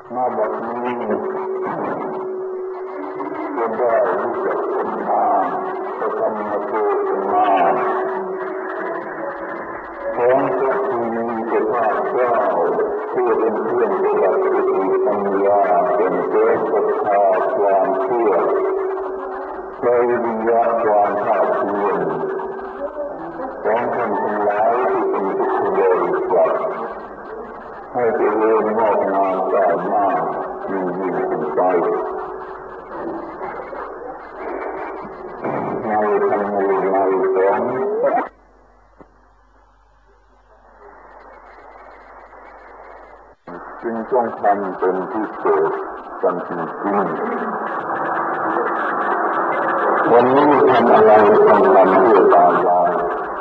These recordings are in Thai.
มาแบบนี้จะได้รู้จักคนมาจะทำมาเกิดมาของพระภูมิพระภาคเจ้าผู้เป็นเพื่อนประดับสติปัญญาเป็นเกิดศรัทธาความเชื่อในวิญญาณความภาคเพียรของท่านทั้งหลายที่เป็นพุทธบริษัทให้เจริญงอกงามก้าวหน้ายิ่งขึ้นไปในธรรมในสงฆ์จึงต้องทำเป็นพิเศษกันจริงๆวันนี้ทำอะไรต้องทำเพื่อตายาย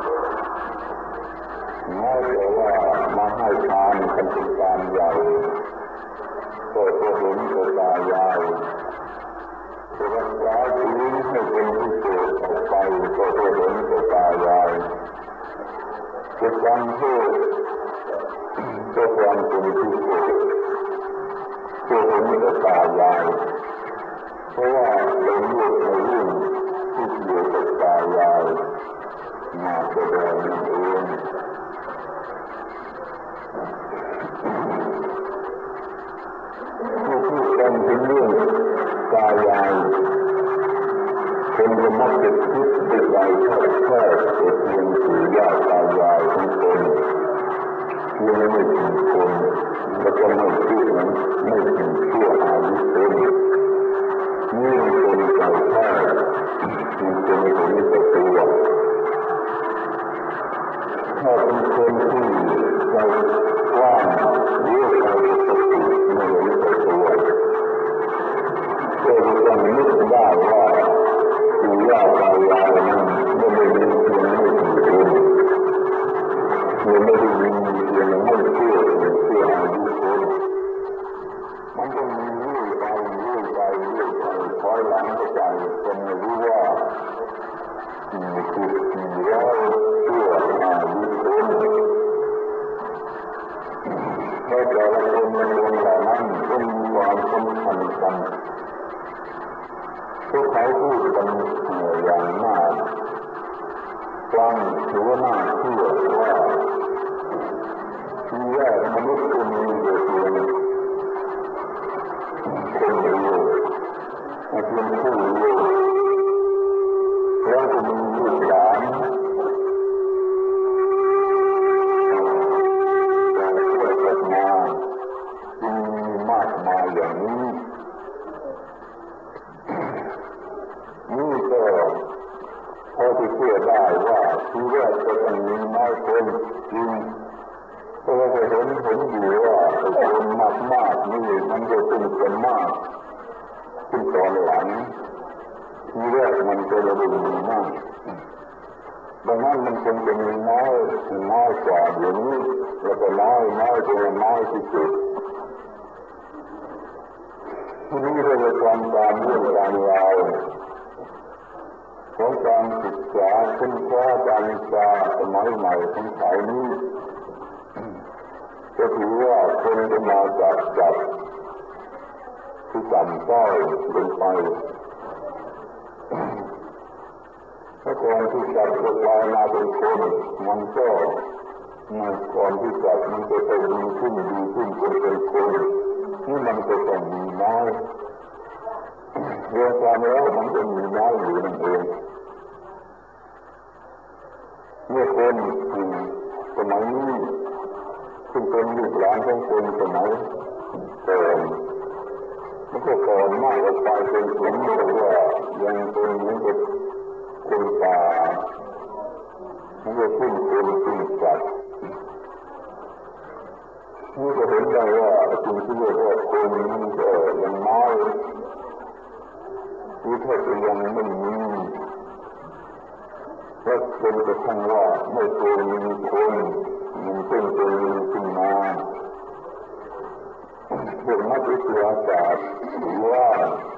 แม้แต่ว่ามาให้ทานกันเป็นการใหญ่ก็เห็นกับตายายจะรักษาชีวิตให้เป็นพิเศษต่อไปก็เห็นกับตายายจะฟังเทศก็ฟังเป็นพิเศษก็เห็นกับตายายเพราะว่าเป็นเรื่องในเรื่องที่เกี่ยวกับตายายมาแสดงนั่นเองพูดกันเป็นเรื่องตายายคนจะมักจะคิดไปไกลแค่เพียงปู่ย่าตายายของตนเพียงไม่ถึงคนแล้วก็ไม่คิดนั้นไม่ถึงชั่วอายุคนนี่เป็นใจแท้มันเป็นเห็นแต่ตัวถ้าเป็นคนที่ใจกว้างเรียกใจปกติไม่เห็นแต่ตัวก็จะต้องนึกได้ว่าปู่ย่าตายายนั้นไม่ได้มีเพียงไม่ถึงคนไม่ได้มีเพียงไม่เชื่ออายุคนมันก็มีเรื่อยไปคอยหลังใจจนไม่รู้ว่าคือ400ชั่วอายุคนแต่ละคนในวงเหล่านั้นก็มีความสำคัญกันพวกเขาพูดกันอย่างมากฟังถือว่าน่าเชื่อว่าที่แรกมนุษย์ก็มีเพียงคนเดียวเพียงผู้เดียวแล้วก็มีลูกหลานการช่วยกันมาจึงมีมากมายอย่างนี้นี่ก็พอที่เชื่อได้ว่าที่แรกจะต้องมีน้อยคนจริงก็เราจะเห็นอยู่ว่าคนมากนี่มันจะเป็นคนมากขึ้นตอนหลังที่แรกมันจะระดับมีมากดังนั้นมันคงจะมีน้อยกว่าเดี๋ยวนี้แล้วก็น้อยจนน้อยที่สุดที่นี้เราจะทำการเรื่องการยาวของการศึกษาค้นคว้าการศึกษาสมัยใหม่ของสายนี้ก็ถือว่าคนจะมาจากที่ต่ำต้อยลงไปถ้าก่อนที่จับจะกลายมาเป็นคนมันก็ก่อนที่จับมันจะต้องดีขึ้นจนเป็นคนนี่มันก็ต้องมีน้อยเรื่องความแล้วมันก็มีน้อยอยู่นั่นเองเมื่อคนสมัยนี้ซึ่งเป็นลูกหลานของคนสมัยก่อนมันก็ก่อนมากกว่าไปเป็นคนแต่ว่ายังเป็นเหมือนกับคนป่ามันก็ขึ้นคนขึ้นสัตว์นี่ก็เห็นได้ว่าสิ่งที่เรียกว่าคนนั้นก็ยังน้อยที่แท้จะยังไม่มีและจนกระทั่งว่าไม่เคยมีคนมันเพิ่งจะมีขึ้นมาพวกนักวิทยาศาสตร์หรือว่า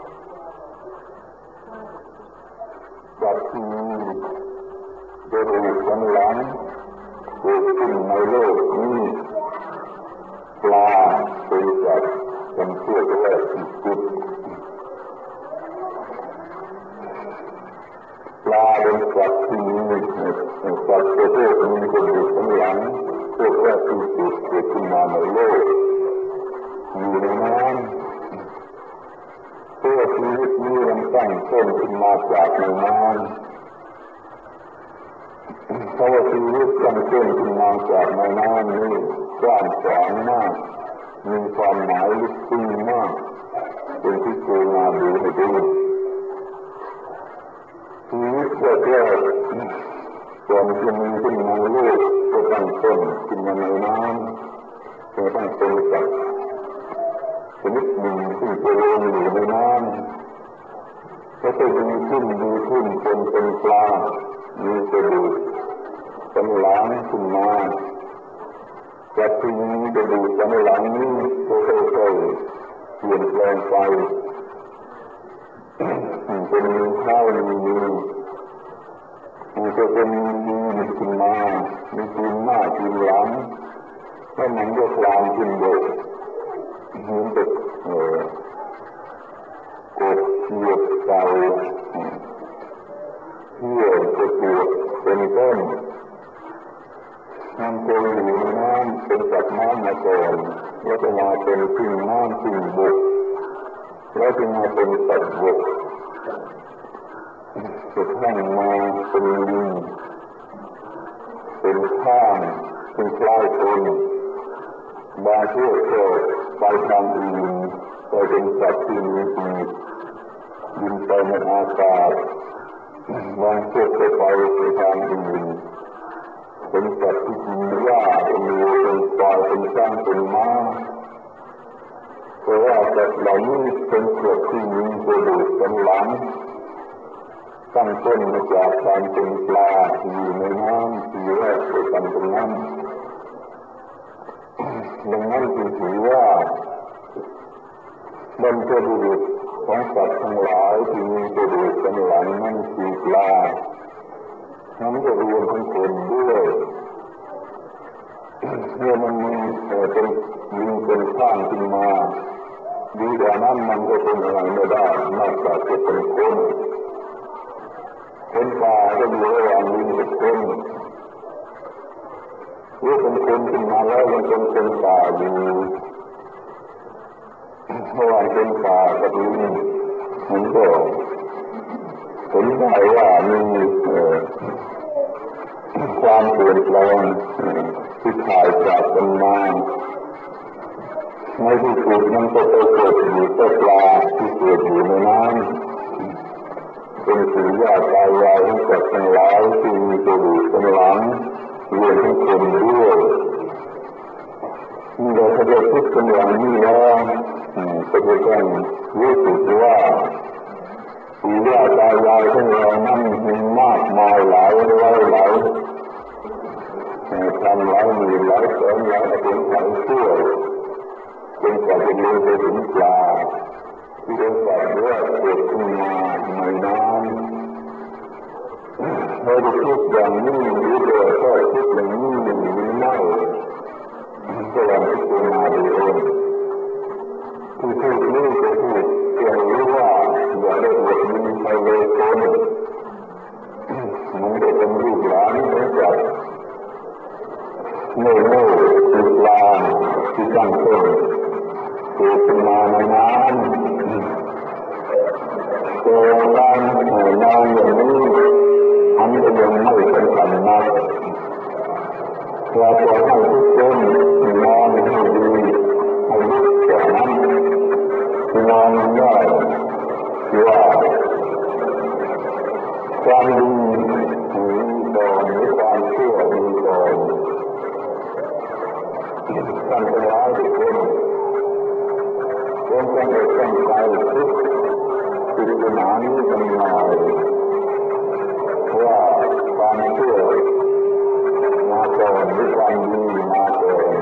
สัตว์ที่มีกระดูกสันหลังเกิดขึ้นในโลกนี้ปลาเป็นสัตว์จำพตั้งต้นขึ้นมาจากในน้ำเพราะว่าชีวิตตั้งต้นขึ้นมาจากในน้ำนี้กว้างขวางมากมีความหมายลึกซึ้งมากเป็นที่เจริญมาดูให้ดูชีวิตแรกๆก่อนจะมีขึ้นมาโลกก็ตั้งต้นขึ้นมาในน้ำก็ตั้งต้นจากชนิดหนึ่งที่เจริญอยู่ในน้ำก็จะดีขึ้นเป็นปลามีกระดูกสันหลังขึ้นมาจากที่มีกระดูกสันหลังนี้ก็ค่อยๆเปลี่ยนแปลงไปเป็นมีเท้ามีมือมันก็เป็นมีขึ้นมามีตีนหน้าตีนหลังแล้วมันก็คลานขึ้นบกเหมือนกับกบเขียดไก่เหี้ยกระตือเป็นต้นมันเคยอยู่ในน้ำเป็นสัตว์น้ำมาก่อนแล้วก็มาเป็นพึ่งน้ำพึ่งบกแล้วจึงมาเป็นสัตว์บกสุดท้ายมาเป็นลิงเป็นข้างเป็นปลายคนบางพวกก็ไปทางอื่นไปเป็นสัตว์ที่มีปีกบินไปในอากาศบางพวกก็ไปทางอื่นเป็นสัตว์ที่กินหญ้าเป็นวัวเป็นควายเป็นช้างเป็นม้าเพราะว่าสัตว์เหล่านี้เป็นสัตว์ที่มีกระดูกสันหลังตั้งต้นมาจากการเป็นปลาอยู่ในน้ำที่แรกเป็นกันตรงนั้นดังนั้นจึงถือว่าบรรพบุรุษของสัตว์ทั้งหลายที่มีกระดูกสันหลังนั้นคือปลานั้นก็รวมทั้งคนด้วยเมื่อมันมีเป็นยิงเป็นข้างขึ้นมาดีกว่านั้นมันก็เป็นอะไรไม่ได้นอกจากจะเป็นคนป่าก็อยู่ระหว่างลิงกับคนเมื่อเป็นคนขึ้นมาแล้วมันเป็นคนป่าอยู่ระหว่างคนป่ากับลิงมันก็เห็นได้ว่ามีความเปลี่ยนแปลงที่ถ่ายจากกันมาในที่สุดมันก็ไปเกิดอยู่กับปลาที่เกิดอยู่ในน้ำเป็นปู่ย่าตายายของสัตว์ทั้งหลายที่มีกระดูกสันหลังรวมทั้งคนด้วยเมื่อเราได้คิดกันอย่างนี้แล้วก็จะต้องรู้สึกว่าปู่ย่าตายายของเรานั้นมีมากมายหลายทำหลายหมื่นหลายแสนหลายเป็นหลายชั่วจนกว่าจะรู้ไปถึงปลาที่เป็นสัตว์แรกเกิดขึ้นมาในน้ำเราจะคิดอย่างนี้หรือเราก็คิดอย่างนี้หรือไม่ก็ลองพิจารณาดูเองที่พูดนี้จะพูดเพียงรู้ว่าอย่าได้อวดมีใครเลยคนมันจะเป็นลูกหลานของสัตว์โง่คือปลาที่ตั้งต้นเกิดขึ้นมาในน้ำตัวการนอนอย่างนี้มันก็ยังไม่สำคัญนักเราจะให้ทุกคนนอนให้ดีให้ลึกกว่านั้นนอนได้ว่าความดีมีก่อนหรือความชั่วมีก่อนท่านทั้งหลายทุกคนควรจะตั้งใจคิดพิจารณานี้กันหน่อยว่าความชั่วมาก่อนหรือความดีมาก่อน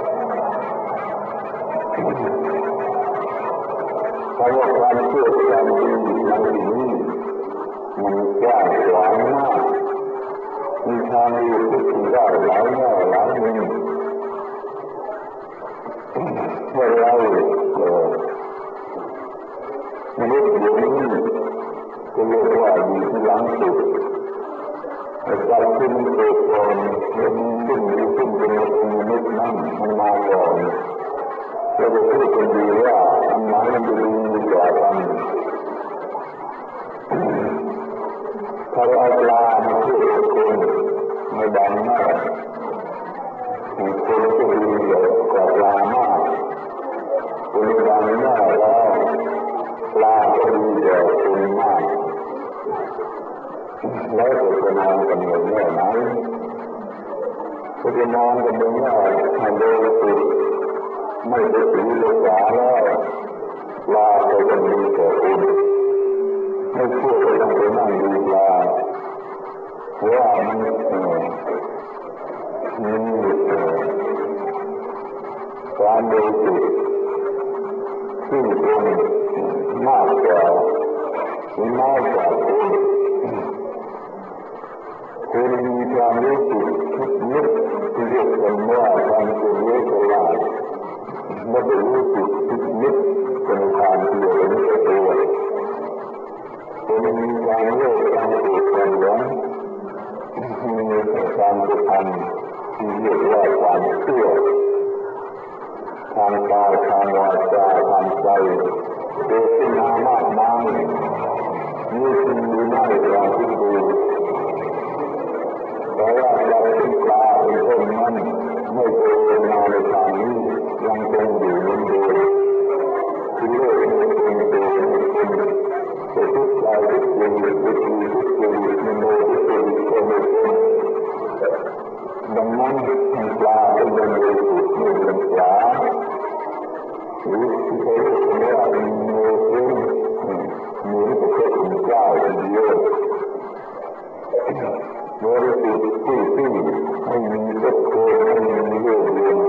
เพราะว่าความชั่วความดีในที่นี้มันกว้างขวางมากมีทางที่คิดได้หลายแง่หลายมุมเมื่อเรามนุษย์อยู่นี้จะเรียกว่าอยู่ที่หลังสุดแต่การที่มันเกิดก่อนแล้วมีขึ้นเป็นมนุษย์นั้นมันมาก่อนเราจะพูดกันดีว่าอันไหนมันจะดีกว่ากันถ้าเราเอาปลามาเทียบกับคนไม่ดังมากคนก็ดีกว่าปลามากคนดังมากแล้วปลาก็ดีกว่าคนมากแล้วจะนอนกันอย่างนี้ไหมจะนอนกันอย่างนี้ให้โดยสุดไม่ได้ถือรักษาแล้วปลาก็ยังดีกว่าคนไม่เชื่อก็ต้องไปนั่งดูปลาเพราะว่ามันความโดยสุดที่เป็นมากกว่าคนคนมีความรู้สึกคิดนึกที่เรียกกันว่าความเฉลียวฉลาดไม่ได้รู้สึกคิดนึกเป็นความเที่ยวเป็นตัวคนมีความโลภความโกรธความหลงมีความกระทำที่เรียกว่าความเชื่อทางกายทางวาจาทางใจเกิดขึ้นมามากมายนี่จึงมีได้ความคิดดูแต่ว่าเราเป็นปลาเป็นต้นนั้นไม่เคยเป็นมาในทางนี้ยังคงอยู่เหมือนเดิมที่โลกไม่เป็นตัวไม่เป็นแต่ทุกใจทุกเรื่องทุกทีทุกเรื่องมันโดยทุกเรื่องก็ไม่เป็นดังนั้นปลาเป็นเรื่องที่ไม่เป็นปลาหรือที่เขาเรียกว่าเป็นโมเดลเหมือนกับพระคุณเจ้าทีเดียวโดยสุดที่ไม่มีทุกข์ไม่มีเรื่องเรียน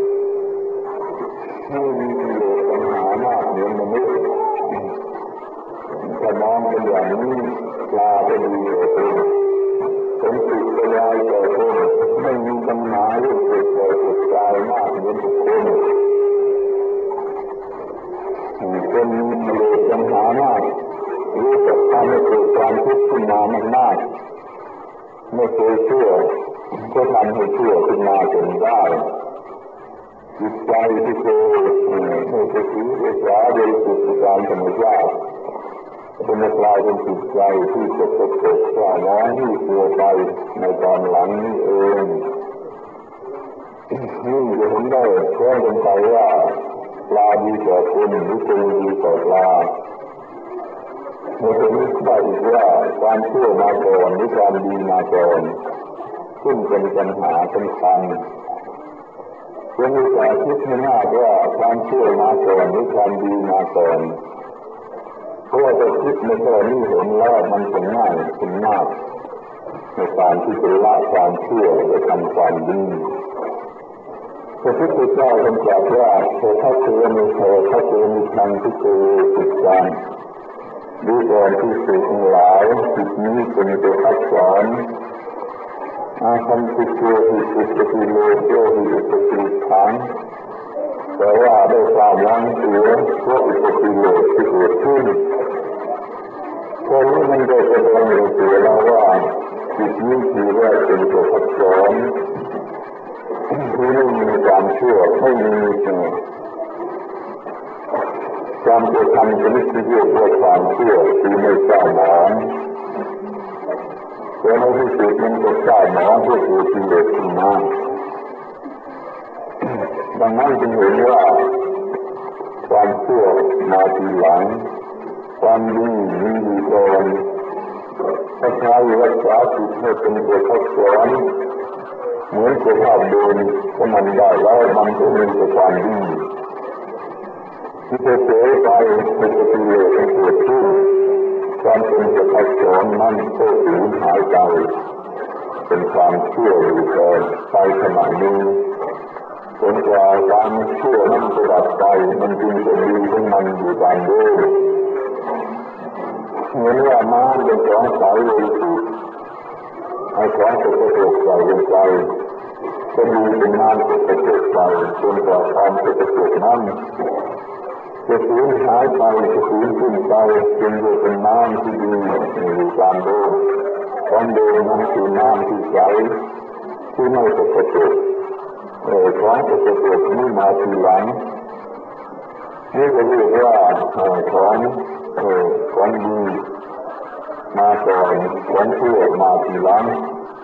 ไม่มีกิเลสปัญหามากเหมือนมนุษย์ถ้ามองเป็นอย่างนี้ปลาจะดีกว่าคนเป็นสุขสบายกว่าคนไม่มีปัญหาเรื่องเกิดแก่เจ็บตายมากเหมือนคนคนมีกิเลสปัญหามากรู้จักทำให้เกิดความทุกข์ขึ้นมามากไม่เคยเชื่อก็ทำให้เชื่อขึ้นมาจนได้จิตใจที่เคยไม่เคยถือรักษาโดยสุดตามธรรมชาติเป็นกลายเป็นจิตใจที่สกปรกว่าน้อยที่เสียไปในตอนหลังนี้เองนี่จะเห็นได้แค่เป็นใจว่าปลาดีกว่าคนหรือคนดีกว่าปลาเราจะนึกได้อีกว่าความเชื่อมาก่อนหรือความดีมาก่อนซึ่งเป็นปัญหาสำคัญจะมีการคิดไม่มากว่าความเชื่อมาก่อนหรือความดีมาก่อนเพราะว่าจะคิดในข้อนี้เห็นแล้วมันเป็นง่ายเป็นมากในการที่จะละความเชื่อและทำความดีพระพุทธเจ้าทรงตรัสว่าโสภเทมิโสภเทมิทังทุเตจิตตังดูก่อนที่สุดทั้งหลายจิตนี้เป็นตัวพักสอนอาคันติโกหิสุปฏิโลโกหิสุปฏิทังแต่ว่าได้ความล้างเสียเพราะอุปฏิโลกที่เกิดขึ้นตอนนี้มันได้แสดงให้เห็นแล้วว่าจิตนี้คือว่าเป็นตัวพักสอนที่ไม่มีความเชื่อไม่มีการกระทำชนิดที่เรียกว่าความเชื่อคือไม่เศร้าหมองแต่ในที่สุดมันก็เศร้าหมองก็คือกิเลสขึ้นมาดังนั้นจึงเห็นว่าความเชื่อมาทีหลังความดีมีอยู่ก่อนถ้าใครรักษาจิตให้เป็นตัวพักสอนเหมือนสภาพเดิมของมันได้แล้วมันก็มีแต่ความดีที่จะเสียไปเป็นกิเลสที่เกิดขึ้นความเป็นตัวพักสอนนั้นก็สูญหายไปเป็นความเชื่ออยู่แต่ไปขณะนี้จนกว่าความเชื่อนั้นจะดับไปมันจึงจะดีของมันอยู่ตามเดิมเหมือนว่าน้ำเป็นของใสเลยสุดเอาของสกปรกใส่ลงไปก็ดีเป็นน้ำสกปรกไปจนกว่าความสกปรกนั้นจะสูญหายไปจะสูญสิ้นไปจนจะเป็นน้ำที่ดีอยู่ตามเดิมของเดิมนั้นคือน้ำที่ใสที่ไม่สกปรกของสกปรกนี้มาทีหลังนี่ก็เรียกว่าของดีมาก่อนของเชื่อมาทีหลัง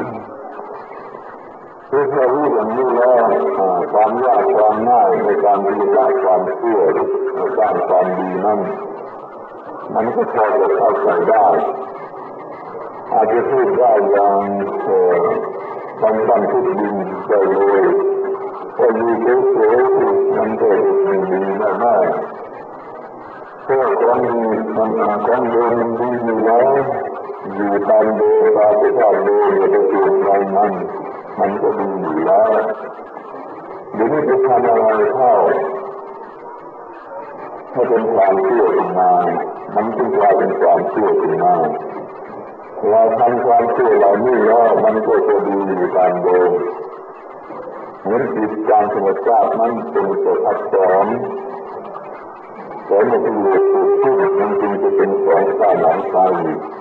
คือถ้ารู้อย่างนี้แล้วความยากความง่ายในการปฏิบัติความเชื่อในสร้างความดีนั้นมันก็พอจะเข้าใจได้อาจจะพูดได้อย่างบันทึกดินได้เลยก็อยู่เฉยๆมันก็ไม่ดีแน่ๆเพราะความดีมันของเดิมมันดีอยู่แล้วอยู่ตามเดิมตามสภาพเดิมอย่าไปเปลี่ยนแปลงมันก็ดีอยู่แล้วเดี๋ยวนี้จะทำอะไรเข้าให้เป็นความเชื่อขึ้นมามันจึงกลายเป็นความเชื่อขึ้นมาเราทำความเชื่อเหล่านี้แล้วมันก็จะดีอยู่ตามเดิมเหมือนจิตการธรรมชาตินั้นเป็นตัวทับซ้อนแต่เมื่อที่เหลือถูกขึ้นมันจึงจะเป็นสองข้างหลังซ้าย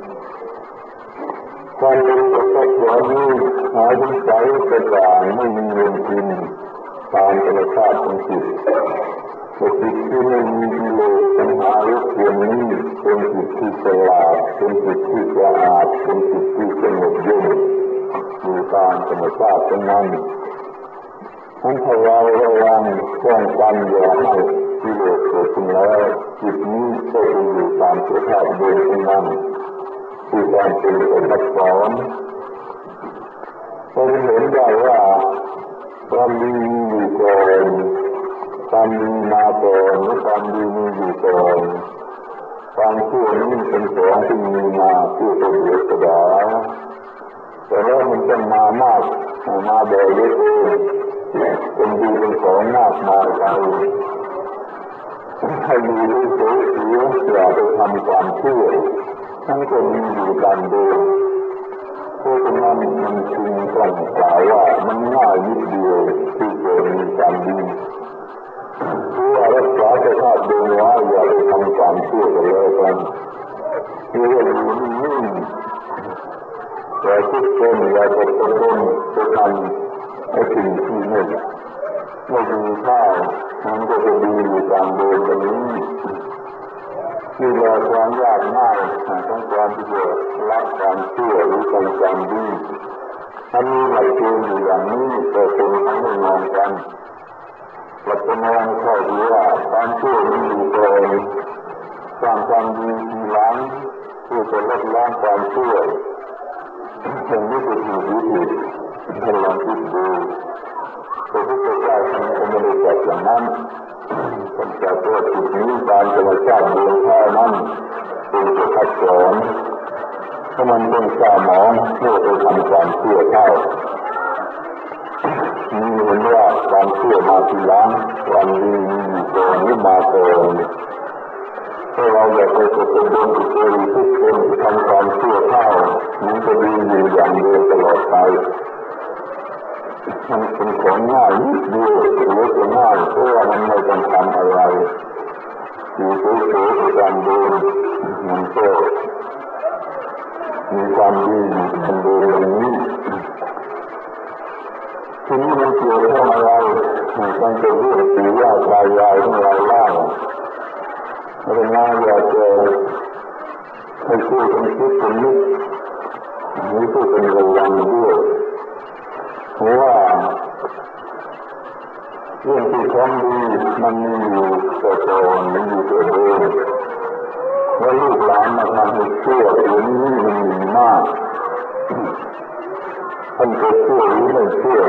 ความเป็นตัวทับซ้อนนี้หายไปใสกระจ่างไม่มีเวรกินตามธรรมชาติของจิตแต่จิตที่ไม่มีกิเลสปัญหาหรือเพียงนี้เป็นจิตที่ฉลาดเป็นจิตที่สะอาดเป็นจิตที่สงบเย็นอยู่ตามธรรมชาติของมันทั้งที่เราระวังป้องกันอย่าให้กิเลสเกิดขึ้นแล้วจิตนี้ก็จะอยู่ตามสภาพเดิมของมันคือการเป็นตัวทับซ้อนเราเห็นได้ว่าความดีมีอยู่ก่อนความดีมาก่อนหรือความดีมีอยู่ก่อนความชั่วนี้เป็นของที่มีมาชั่วเป็นเรื่องธรรมดาแต่แล้วมันจะมามากมาบ่อยเรื่อยๆเป็นดีเป็นของมากมายไปให้ดีด้วยเสียอย่าไปทำความชั่วทั้งคนมีอยู่ตามเดิมเพราะฉะนั้นมันจึงต้องกล่าวว่ามันง่ายนิดเดียวที่จะมีความดีคือรักษาสภาพเดิมไว้อย่าไปทำความชั่วกันแล้วกันคืออยู่นิ่งๆแต่ทุกคนอย่าไปตะโกนไปทำไอ้สิ่งที่ไม่ดีข้าวมันก็จะดีอยู่ตามเดิมแบบนี้ที่เราความยากง่ายของความที่จะละความชั่วหรือการจำดีถ้ามีหลักเกณฑ์อยู่อย่างนี้ก็เป็นทั้งไม่มองกันหลักมองข้อที่ว่าความชั่วมีอยู่ก่อนสร้างความดีทีหลังเพื่อจะลดล้างความชั่วอย่างนี้คือถูกวิธีให้ลองคิดดูพระพุทธเจ้าท่านไม่ได้จัดอย่างนั้นท่านจัดว่าจิตนี้ตามธรรมชาติเดิมแท้นั้นเป็นตัวทับซ้อนถ้ามันเป็นเศร้าหมองเพื่อไปทำความเชื่อเข้านี่เห็นว่าความเชื่อมาทีหลังความดีมีอยู่ก่อนหรือมาก่อนถ้าเราอยากไปประสบผลที่ดีทุกคนทำความเชื่อเข้ามันจะดีอยู่อย่างเดิมตลอดไปมันเป็นของง่ายนิดเดียวหรือจะง่ายเพราะว่ามันไม่ต้องทำอะไรอยู่เฉยๆตามเดิมมันก็มีความดีอยู่ตามเดิมอย่างนี้ทีนี้มันเกี่ยวข้องอะไรมันเป็นเรื่องปู่ย่าตายายของเราเล่าเราง่ายอยากจะให้ช่วยกันคิดกันนึกให้ช่วยกันระวังด้วยเพราะว่าเรื่องที่ของดีมันมีอยู่แต่ก่อนมันอยู่แต่เดิมแล้วลูกหลานมาทำให้เชื่อเรื่องนี้มันมีมากท่านจะเชื่อหรือไม่เชื่อ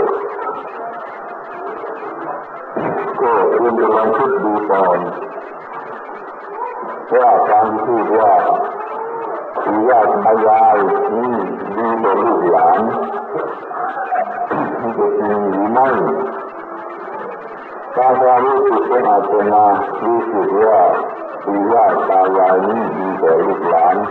ก็ควรจะลองคิดดูก่อนว่าการพูดว่าปู่ย่าตายายนี่ดีกว่าลูกหลานมันจะจริงหรือไม่การรู้สึกของอาตมารู้สึกว่าปู่ย่าตายายนี่ดีกว่าลูกหลาน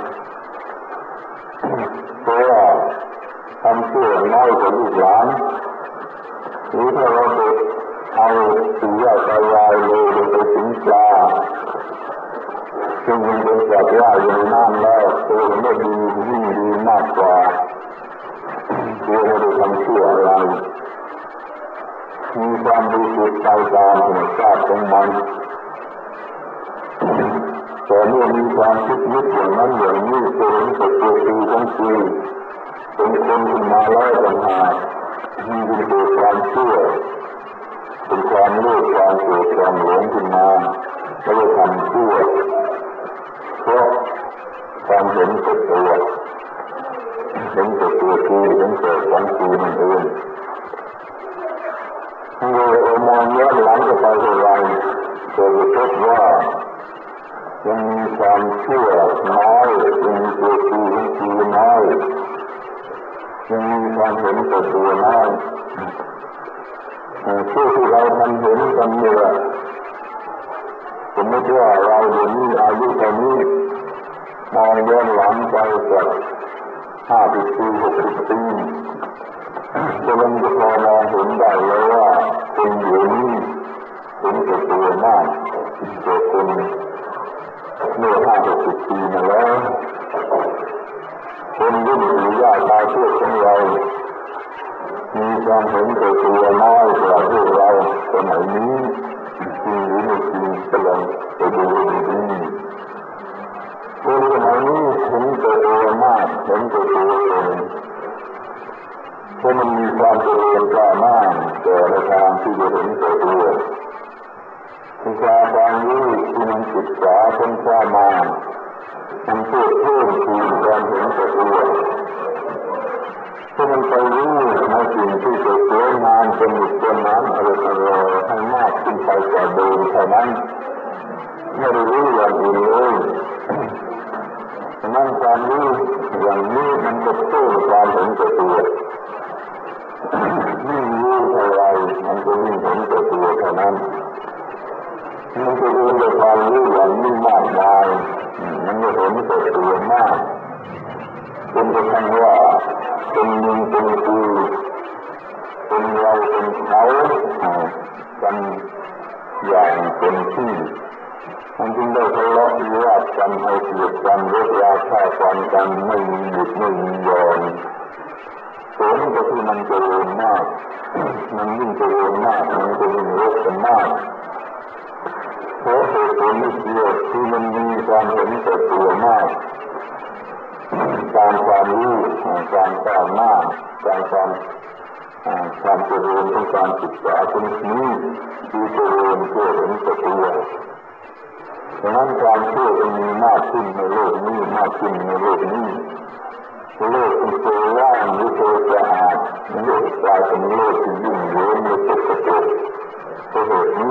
เพราะว่าทำชั่วน้อยกว่าลูกหลานหรือถ้าเราไปเอาปู่ย่าตายายเลยไปถึงปลาซึ่งมันเป็นสัตว์ว่าอยู่ในน้ำแล้วตัวมันไม่ดียิ่งดีมากกว่าตัวไม่ได้ทำชั่วอะไรมีความรู้สึกใจตามธรรมชาติของมันแต่เมื่อมีความคิดนึกอย่างนั้นอย่างนี้จะเห็นแต่ตัวทีทั้งทีเป็นคนขึ้นมาแล้วต่างหากมีเกิดความเชื่อเป็นความโลภความโกรธความหลงขึ้นมาแล้วก็ทำชั่วเพราะความเห็นแต่ตัวเห็นแต่ตัวทีเห็นแต่ของทีนั่นเองเรามองย้อนหลังไปเท่าไรก็จะพบว่ายังมีความเชื่อน้อยยังมีตัวทีน้อยยังมีความเห็นแต่ตัวน้อยชื่อที่เราทำเห็นกันเนี่ยสมมติว่าเราเดี๋ยวนี้อายุเท่านี้มองย้อนหลังไปสัก50 ปี60 ปีจะมันจะพอมองเห็นได้เลยว่าคนเดี๋ยวนี้เห็นแต่ตัวมากแต่คนเมื่อ50-60 ปีมาแล้วคนรุ่นปู่ย่าตาทวดของเรามีความเห็นแต่ตัวน้อยกว่าพวกเราสมัยนี้จริงหรือไม่จริงก็ลองไปดูดีๆคนสมัยนี้เห็นแต่ตัวมากเห็นแต่ตัวเองเพราะมันมีความเจริญก้าวหน้าแต่ในทางที่จะเห็นแต่ตัววิชาความรู้ที่มันศึกษาค้นคว้ามามันเพิ่มพูนความเห็นแต่ตัวถ้ามันไปรู้ในสิ่งที่สวยงามสนุกสนานอร่อยให้มากขึ้นไปกว่าเดิมเท่านั้นไม่ได้รู้อย่างอื่นเลยฉะนั้นความรู้อย่างนี้มันก็เพิ่มความเห็นแต่ตัวยิ่งรู้เท่าไรมันก็ยิ่งเห็นแต่ตัวเท่านั้นมันจะเรียนด้วยความรู้อย่างนี้มากมายมันจะเห็นแต่ตัวมากจนกระทั่งว่าเป็นมึงเป็นกูเป็นเราเป็นเขากันอย่างเต็มที่มันจึงได้ทะเลาะวิวาทกันเอาเปรียบกันลดราคากันไม่มีหยุดไม่มีหย่อนผลก็คือมันเจริญมากมันยิ่งเจริญมากมันก็ยิ่งลดกันมากเพราะเหตุผลนี้เดียวที่มันมีความเห็นแต่ตัวมากการความรู้การก้าวหน้าความเจริญของการศึกษาตรงนี้ที่เจริญเพื่อเห็นแต่ตัวดังนั้นความเชื่อจะมีมากขึ้นในโลกนี้มากขึ้นในโลกนี้โลกที่เคยว่างหรือเคยสะอาดโลกกลายเป็นโลกที่ยุ่งเหยิงและสกปรกเพราะเหตุนี้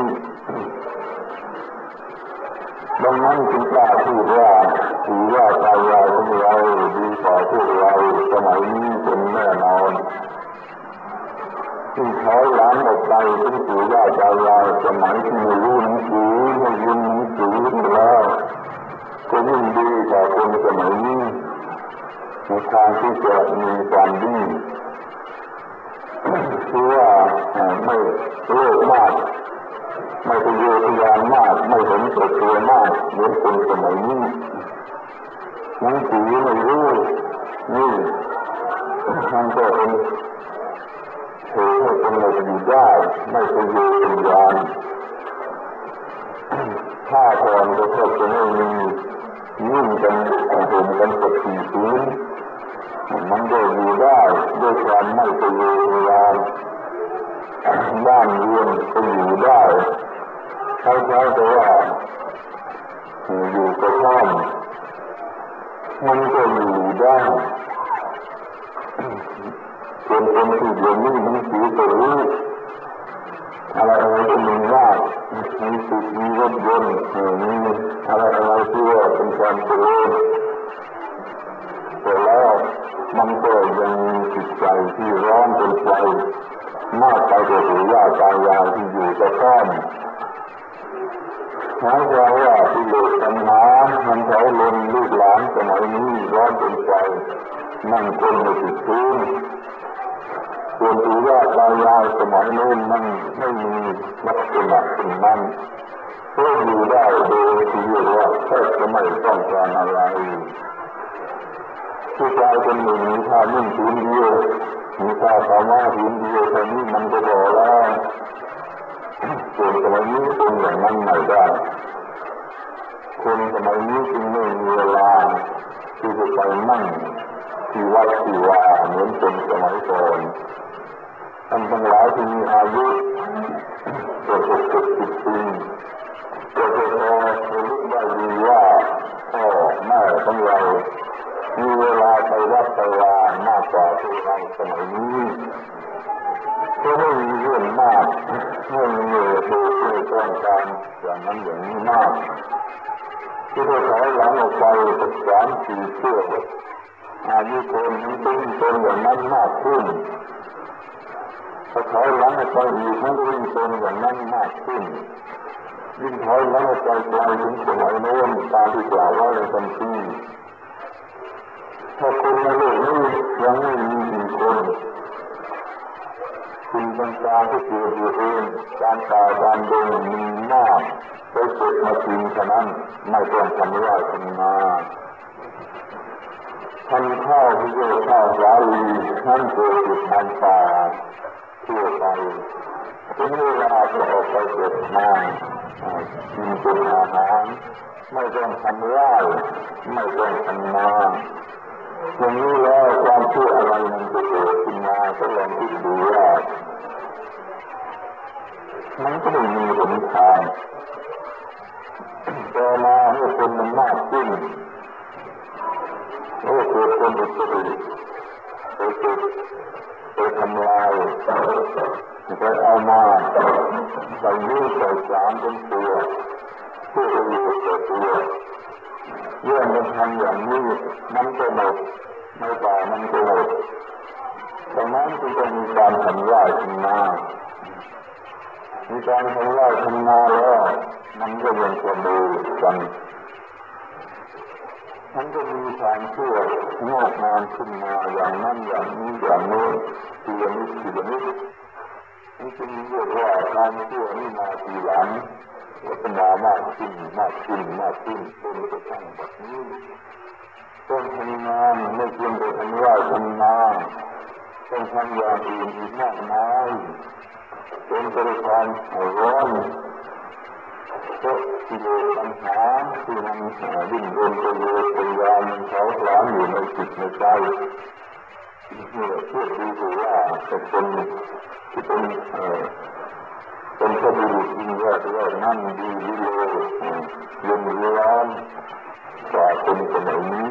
ดังนั้นจึงกล้าพูดว่าปู่ย่าตายายของเราดีกว่าพวกเราสมัยนี้เป็นแน่นอนซึ่งถอยหลังออกไปถึงปู่ย่าตายายสมัยที่ไม่รู้หนังสือไม่เรียนหนังสือแล้วก็ยิ่งดีกว่าคนสมัยนี้ในทางที่จะมีความดีคือว่าไม่โลภมากไม่ทะเยอทะยานมากไม่เห็นแก่ตัวมากเหมือนคนสมัยนี้หนังสือไม่รู้นี่มันก็เป็นเหตุให้คนเราอยู่ได้ไม่ทะเยอทะยานถ้าก่อนก็แทบจะไม่มียิ่งกันเห็นกันสักกี่พื้นมันก็อยู่ได้ด้วยความไม่ทะเยอทะยานบ้านเรือนก็อยู่ได้คล้ายๆกับว่าอยู่กระท่อมมันก็อยู่ได้คนที่เดี๋ยวนี้หนังสือก็รู้อะไรก็มีมากมีตึกมีรถยนต์มีอะไรที่ว่าเป็นความเจริญแต่แล้วมันก็ยังมีจิตใจที่ร้อนเป็นไฟมากไปกว่าปู่ย่าตายายที่อยู่กระท่อมหมายความว่าที่โลกปัญหามันเผาลนลูกหลานสมัยนี้ร้อนเป็นไฟนั่งคนไม่ติดพื้นส่วนปู่ย่าตายายสมัยโน้นมันไม่มีลักษณะเป็นนั้นก็อยู่ได้โดยที่เรียกว่าแทบจะไม่ต้องการอะไรผู้ชายคนหนึ่งมีผ้านุ่งผืนเดียวมีผ้าขาวม้าผืนเดียวแค่นี้มันก็พอแล้วส่วนสมัยนี้เป็นอย่างนั้นไม่ได้คนสมัยนี้นั่งที่วัดที่ว่าเหมือนเป็นสมัยก่อนท่านทั้งหลายที่มีอายุเกือบ60 ปีก็จะพอจะรู้ได้ดีว่าพ่อแม่ของเรามีเวลาไปวัดไปวามากกว่าพวกเราสมัยนี้ก็ไม่มีเรื่องมากไม่มีเหตุที่ต้องการอย่างนั้นอย่างนี้มากที่จะถอยหลังออกไปสัก3-4 ชั่วอายุคนมันเป็นอย่างนั้นมากขึ้นถ้าถอยหลังออกไปอีกมันก็ยิ่งเป็นอย่างนั้นมากขึ้นยิ่งถอยหลังออกไปไกลถึงสมัยโน้นตามที่กล่าวไว้ในคัมภีร์ถ้าคนในโลกนี้ยังไม่มีกี่คนสิ่งต่างๆที่เกิดอยู่เองการป่าการดงมีมากไปเกิดมาจริงฉะนั้นไม่ต้องทำไร่ทำนาทำข้าวที่เรียกข้าวสาลีนั่นเกิดอยู่ทางป่าทั่วไปถึงเวลาจะออกไปเก็บมากินเป็นอาหารไม่ต้องทำไร่ไม่ต้องทำนาอย่างนี้แล้วความเชื่ออะไรมันจะเกิดขึ้นมาก็ลองคิดดูว่ามันก็ไม่มีหนทางแต่มาให้คนมันมากขึ้นแล้วเกิดคนอุตริไปทำลายไปเอามาใส่ยื้อใส่สารเป็นตัวเพื่อประโยชน์แก่ตัวเรื่องมันทำอย่างนี้มันก็หมดไม่ป่ามันก็หมดดังนั้นจึงต้องมีการทำไร่ทำนามีการทำไร่ทำนาแล้วมันก็ยังจะดูกันมันก็มีความเชื่องอกงามขึ้นมาอย่างนั้นอย่างนี้อย่างโน้นทีละนิดทีละนิดนี่จึงเรียกว่าความเชื่อนี่มาทีหลังแล้วก็มามากขึ้นมากขึ้นมากขึ้นจนกระทั่งแบบนี้ต้องทำงานไม่เพียงแต่ทำไร่ทำนาต้องทำอย่างอื่นอีกมากมายเป็นบริการร้อนเพราะกิเลสปัญหาที่มันดิ้นรนตัวเองพยายามมันเผาผลาญอยู่ในจิตในใจนี่เพื่อดูตัวว่าเป็นคนที่เป็นพระบุรุษยิ่งยอดนั่นดีวิโรเย็นร้อนกว่าคนสมัยนี้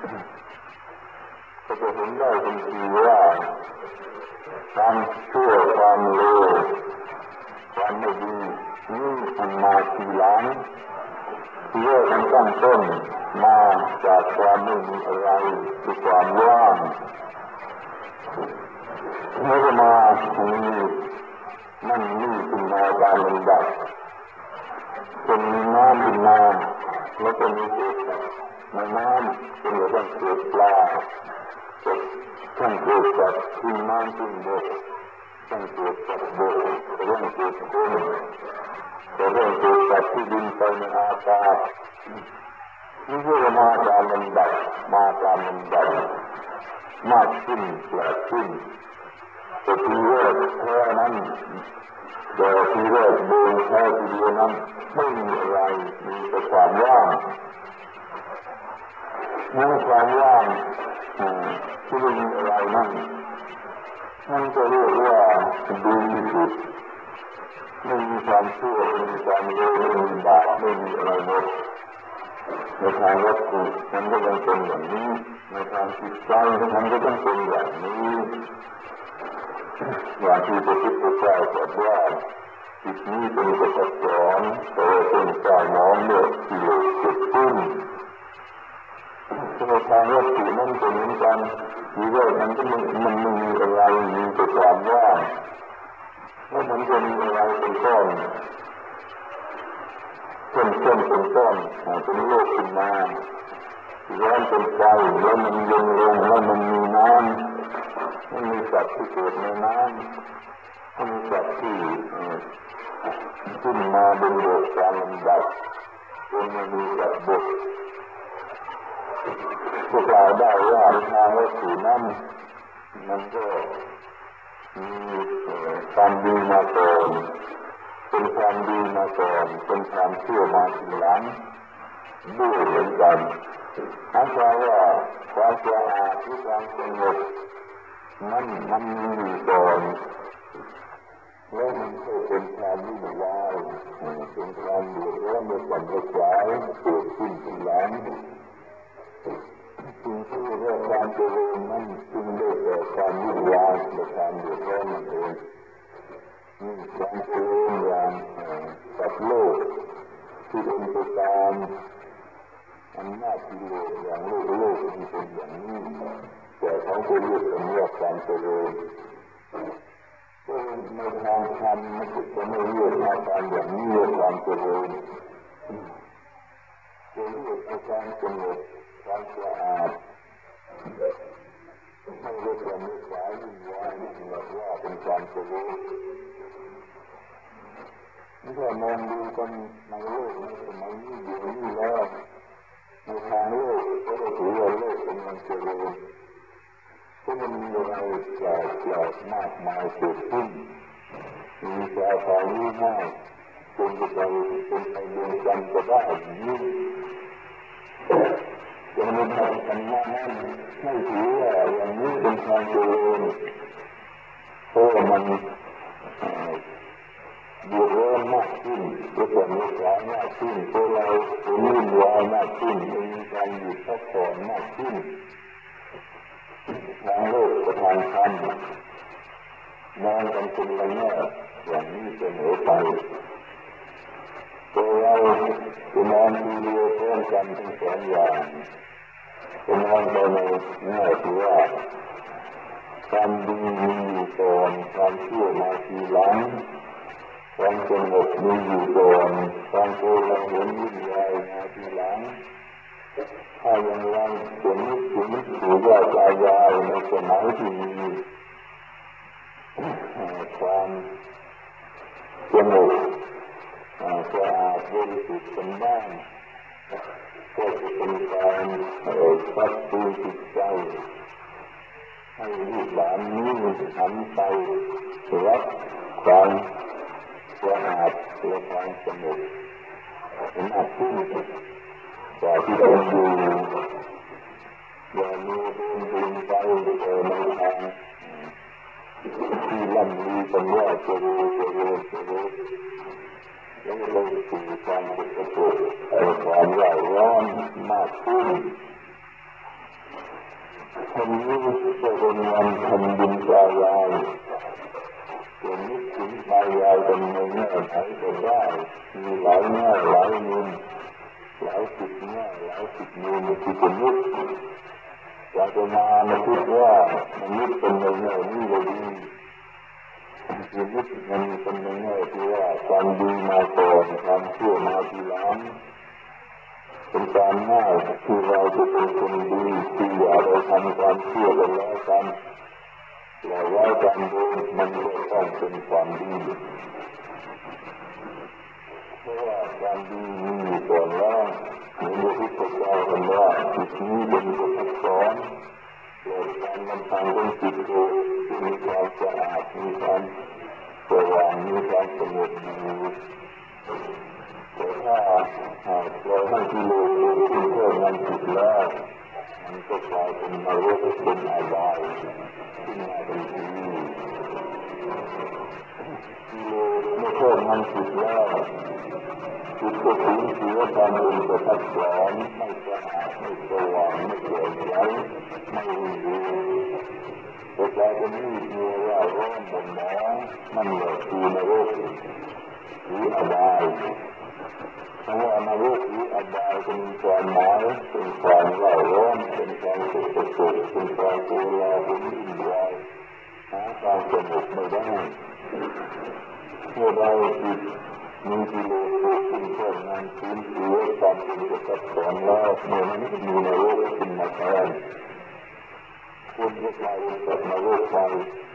ก็จะเห็นได้ทันทีว่าความชั่วความเลวความไม่ดีนี่มันมาทีหลังที่เริ่มตั้งต้นมาจากความไม่มีอะไรคือความว่างเมื่อมาทีนี้นั่นนี่ขึ้นมาตามลำดับจนมีน้ำขึ้นมาแล้วก็มีเศษในน้ำจนกระทั่งเกิดปลาทั้งเกิดจากขึ้นน้ำขึ้นบกทั้งเกิดจากบกเรื่องเกิดขึ้นแต่เรื่องเกิดจากที่ดินไปในอากาศนี่เรียกมาตามลำดับมาตามลำดับมากขึ้นแปลกขึ้นแต่ทีแรกแค่นั้นแต่ทีแรกเดินแค่ทีเดียวนั้นไม่มีอะไรมีแต่ความว่างนั่นความว่างที่ไม่มีอะไรนั่นมันจะเรียกว่าดีที่สุดไม่มีความเชื่อไม่มีความเลวไม่มีบาปไม่มีอะไรหมดในทางวัตถุมันก็ยังเป็นอย่างนี้ในทางจิตใจมันก็ต้องเป็นอย่างนี้อย่างที่พระพุทธเจ้าตรัสว่าจิตนี้เป็นกระสับกระส่ายแต่เป็นใจน้อมเมื่อกิเลสเกิดขึ้นในทางวัตถุนั่นเป็นเหมือนกันที่ว่ามันไม่มีอะไรมีแต่ความว่างแล้วมันจะมีอะไรเป็นก้อนเป็นก้อนเป็นโลกขึ้นมาร้อนเป็นไฟแล้วมันเย็นลงแล้วมันมีน้ำมันมีสัตว์ที่เกิดในน้ำมันมีสัตว์ที่ขึ้นมาบนโลกตามลำดับจนมันมีสัตว์บกพวกเราได้ว่าทางวัตถุนั้นมันก็มีความดีมาก่อนเป็นความดีมาก่อนเป็นความเชื่อมาทีหลังด้วยเหมือนกันหมายความว่าความสะอาดที่ความสงบมันมีอยู่ก่อนแล้วมันก็เป็นความวุ่นวายเป็นความเดือดร้อนในสังคมเกิดขึ้นทีหลังสิ่งที่เรียกความเจริญนั้นจึงได้แก่ความวุ่นวายและความเดือดร้อนนั่นเองความเจริญอย่างกับโลกที่เป็นไปตามอำนาจกิเลสอย่างโลกมันเป็นอย่างนี้แต่เขาจะเรียกกันว่าความเจริญในทางธรรมมันจะไม่เรียกอาการอย่างนี้เรียกความเจริญจะเรียกอาการสงบความสะอาดไม่เรียกว่าไม่สายวุ่นวายนั่นแหละว่าเป็นความเจริญนี่ก็มองดูกันในโลกในสมัยนี้อยู่นี่แล้วในทางโลกก็จะถือว่าโลกกำลังเจริญเพราะมันมีอะไรแปลกมากมายเกิดขึ้นมีชาวพายุมากจนจะไปดวงจันทร์ก็ได้นี่จะมีทางกันมากนั้นไม่ถือว่าอย่างนี้เป็นความเจริญเพราะมันเดือดร้อนมากขึ้นจะเป็นมีสายมากขึ้นตัวเราวุ่นวายมากขึ้นมีการหยุดพักผ่อนมากขึ้นทางโลกกับทางธรรมมองกันเป็นระแนกอย่างนี้เสมอไปตัวเราจะมองทีเดียวพร้อมกันทั้งสองอย่างจะมองไปในแง่ที่ว่าความดีมีอยู่ก่อนความชั่วมาทีหลังความสงบมีอยู่ก่อนความโกลาหลวุ่นวายมาทีหลังถ้ายังรังจะนึกถึงปู่ย่าตายายในสมัยที่มีความสงบสะอาดบริสุทธิ์เป็นบ้านก็จะเป็นการพัฒนาจิตใจให้ลูกหลานนี้หันไปรักความสะอาดและความสงบมากขึ้นกว่าที่เป็นอยู่อย่ามีเดินไปในทางที่ล่ำลือกันว่าเจริญแล้วก็เลยสู่ความสกปรกความเร่าร้อนมากขึ้นคนนี้จะเป็นวันทำบุญตายายจะนึกถึงตายายกันในแง่ไหนก็ได้มีหลายแง่หลายมุมหลายสิบแง่หลายสิบมุมที่จะนึกอยากจะมาคิดว่ามนุษย์เป็นในแง่นี้เลยดีชีวิตมันเป็นในแง่ที่ว่าความดีมาก่อนความชั่วมาทีหลังเป็นการง่ายที่เราจะเป็นคนดีที่อย่าได้ทำความชั่วกันแล้วกันอย่าไว้กันโดยมันก็ต้องเป็นความดีเพราะว่าความดีมีอยู่ก่อนแล้วเหมือนที่พระพุทธเจ้าท่านว่าจิตนี้เป็นผู้สอนโดยการนำทางของจิตที่มีความสะอาดมีความสว่างมีความสงบอยู่แต่ถ้าหากเราให้กิเลสเป็นผู้เพิ่มมันจิตแล้วมันก็กลายเป็นนรกเป็นอบายขึ้นมาทันทีกิเลสไม่เพิ่มมันจิตแล้วจิตก็สูญเสียความเป็นประทับสอนไม่สะอาดไม่สว่างไม่แจ่มใสไม่รุ่งเรืองแต่กลายเป็นที่มัวว่าร้อนบนหมองนั่นแหละคือนรกหรืออบายเพราะว่านรกหรืออบายเป็นความหมายเป็นความเร่าร้อนเป็นความสุขสุขเป็นความโกลาหลวุ่นวายหาความสงบไม่ได้เมื่อใดจิตมีกิเลสเกิดขึ้นเพิ่มงานสูญเสียความเป็นประจักษ์สอนแล้วเมื่อนั้นมีนรกขึ้นมาแทนคนจะกลายเป็นสัตว์นรกไป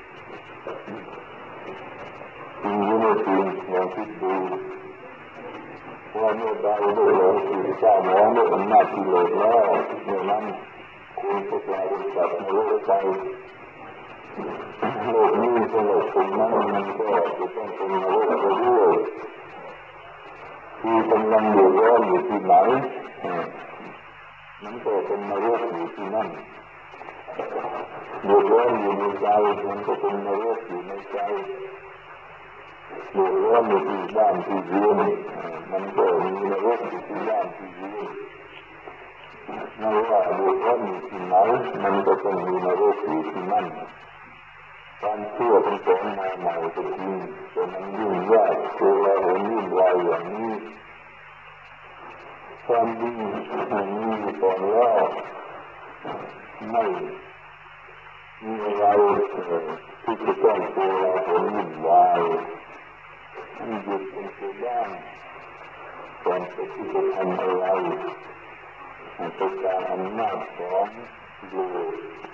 จริงหรือไม่จริงลองคิดดูว่าเมื่อใดได้หลงผิดเจ้าหมองด้วยอำนาจกิเลสแล้วเมื่อนั้นคุณจะกลายเป็นสัตว์นรกไปโลกนี้สงบสุขนั้นมันก็จะต้องเป็นนรกไปด้วยที่กำลังอยู่ร้อนอยู่ที่ไหนมันก็เป็นนรกอยู่ที่นั่นเดือดร้อนอยู่ในใจมันก็เป็นนรกอยู่ในใจเดือดร้อนอยู่ที่บ้านที่เรือนมันก็มีนรกอยู่ที่บ้านที่เรือนไม่ว่าเดือดร้อนอยู่ที่ไหนมันก็ต้องมีนรกอยู่ที่นั่นการเชื่อเป็นของมาใหม่ก็จริงแต่มันยุ่งยากโกลาหลวุ่นวายอย่างนี้ความดีมีก่อนแล้วไม่มีอะไรที่จะต้องโกลาหลวุ่นวายมันหยุดเป็นตัวอย่างก่อนที่จะทำอะไรเป็นการอำนาจของโลก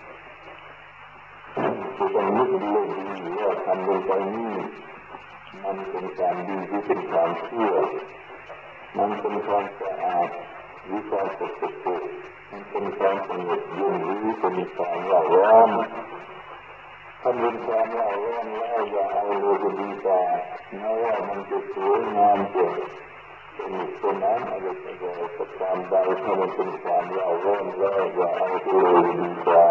จะต้องนึกดูดีว่าทำลงไปนี้มันเป็นการดีหรือเป็นความชั่วมันเป็นความสะอาดหรือความสกปรกมันเป็นความสงบเย็นหรือเป็นความเร่าร้อนถ้าเป็นความเร่าร้อนแล้วอย่าเอาเลยจะดีกว่าแม้ว่ามันจะสวยงามเกินเป็นนั้นอะไรก็ตามใดถ้ามันเป็นความเร่าร้อนแล้วอย่าเอาเลยดีกว่า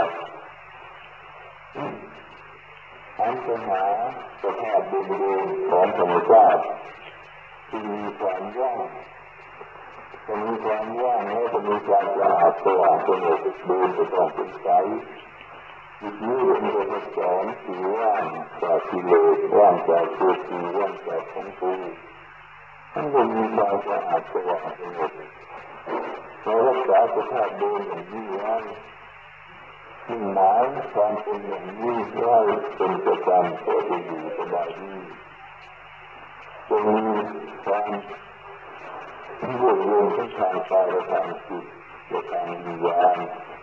หันไปหาสภาพดินของธรรมชาติที่มีความว่างจะมีความว่างแล้วจะมีความสะอาดสว่างสงบเดินไปตามเป็นสายจิตนี้เป็นตัวสอนที่ว่างจากกิเลสว่างจากตัวกูว่างจากของกูมันจะมีความสะอาดสว่างสงบเรารักษาสภาพเดินอย่างนี้ไว้ที่หมายความเป็นอย่างนี้ไว้เป็นประจำก็จะอยู่สบายดีจะมีความรวบรวมทั้งทางกายและทางจิตและทางวิญญาณ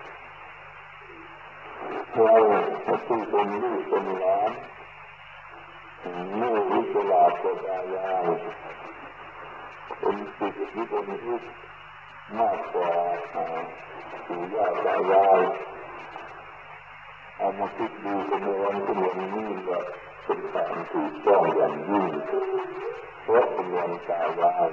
เราที่เป็นลูกเป็นหลานโง่หรือฉลาดก็ได้ยาวเป็นสุขหรือเป็นทุกข์มากกว่าปู่ย่าตายายเอามาคิดดูเป็นวันเป็นวันนี้ว่าเป็นการถูกต้องอย่างยิ่งเพราะเป็นวันตายาย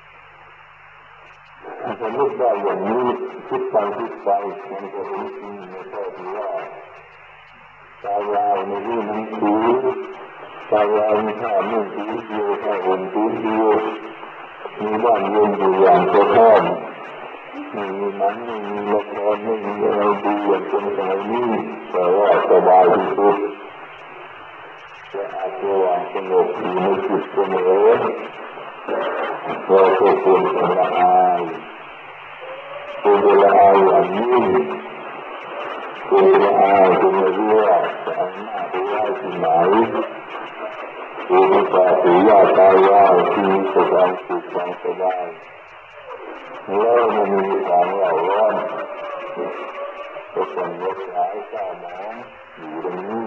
ถ้านึกได้อย่างนี้คิดไปมันก็เห็นจริงในข้อที่ว่าตายายในที่นั้นคือตายายมีผ้านุ่งผืนเดียวผ้าห่มผืนเดียวมีบ้านเรือนอยู่อย่างกระท่อมไม่มีหนังไม่มีละครไม่มีอะไรดูอย่างเป็นสมัยนี้แต่ว่าสบายที่สุดจะอาจจะวางสงบอยู่ในจิตเสมอเราก็ควรจะละอายควรจะละอายอย่างยิ่งควรจะละอายจนไม่รู้ว่าจะเอาหน้าไปไว้ที่ไหนควรจะปู่ย่าตายายที่มีความสุขความสบายแล้วมันมีความเร่าร้อนก็ต้องรักษาเจ้าหมองอยู่ตรงนี้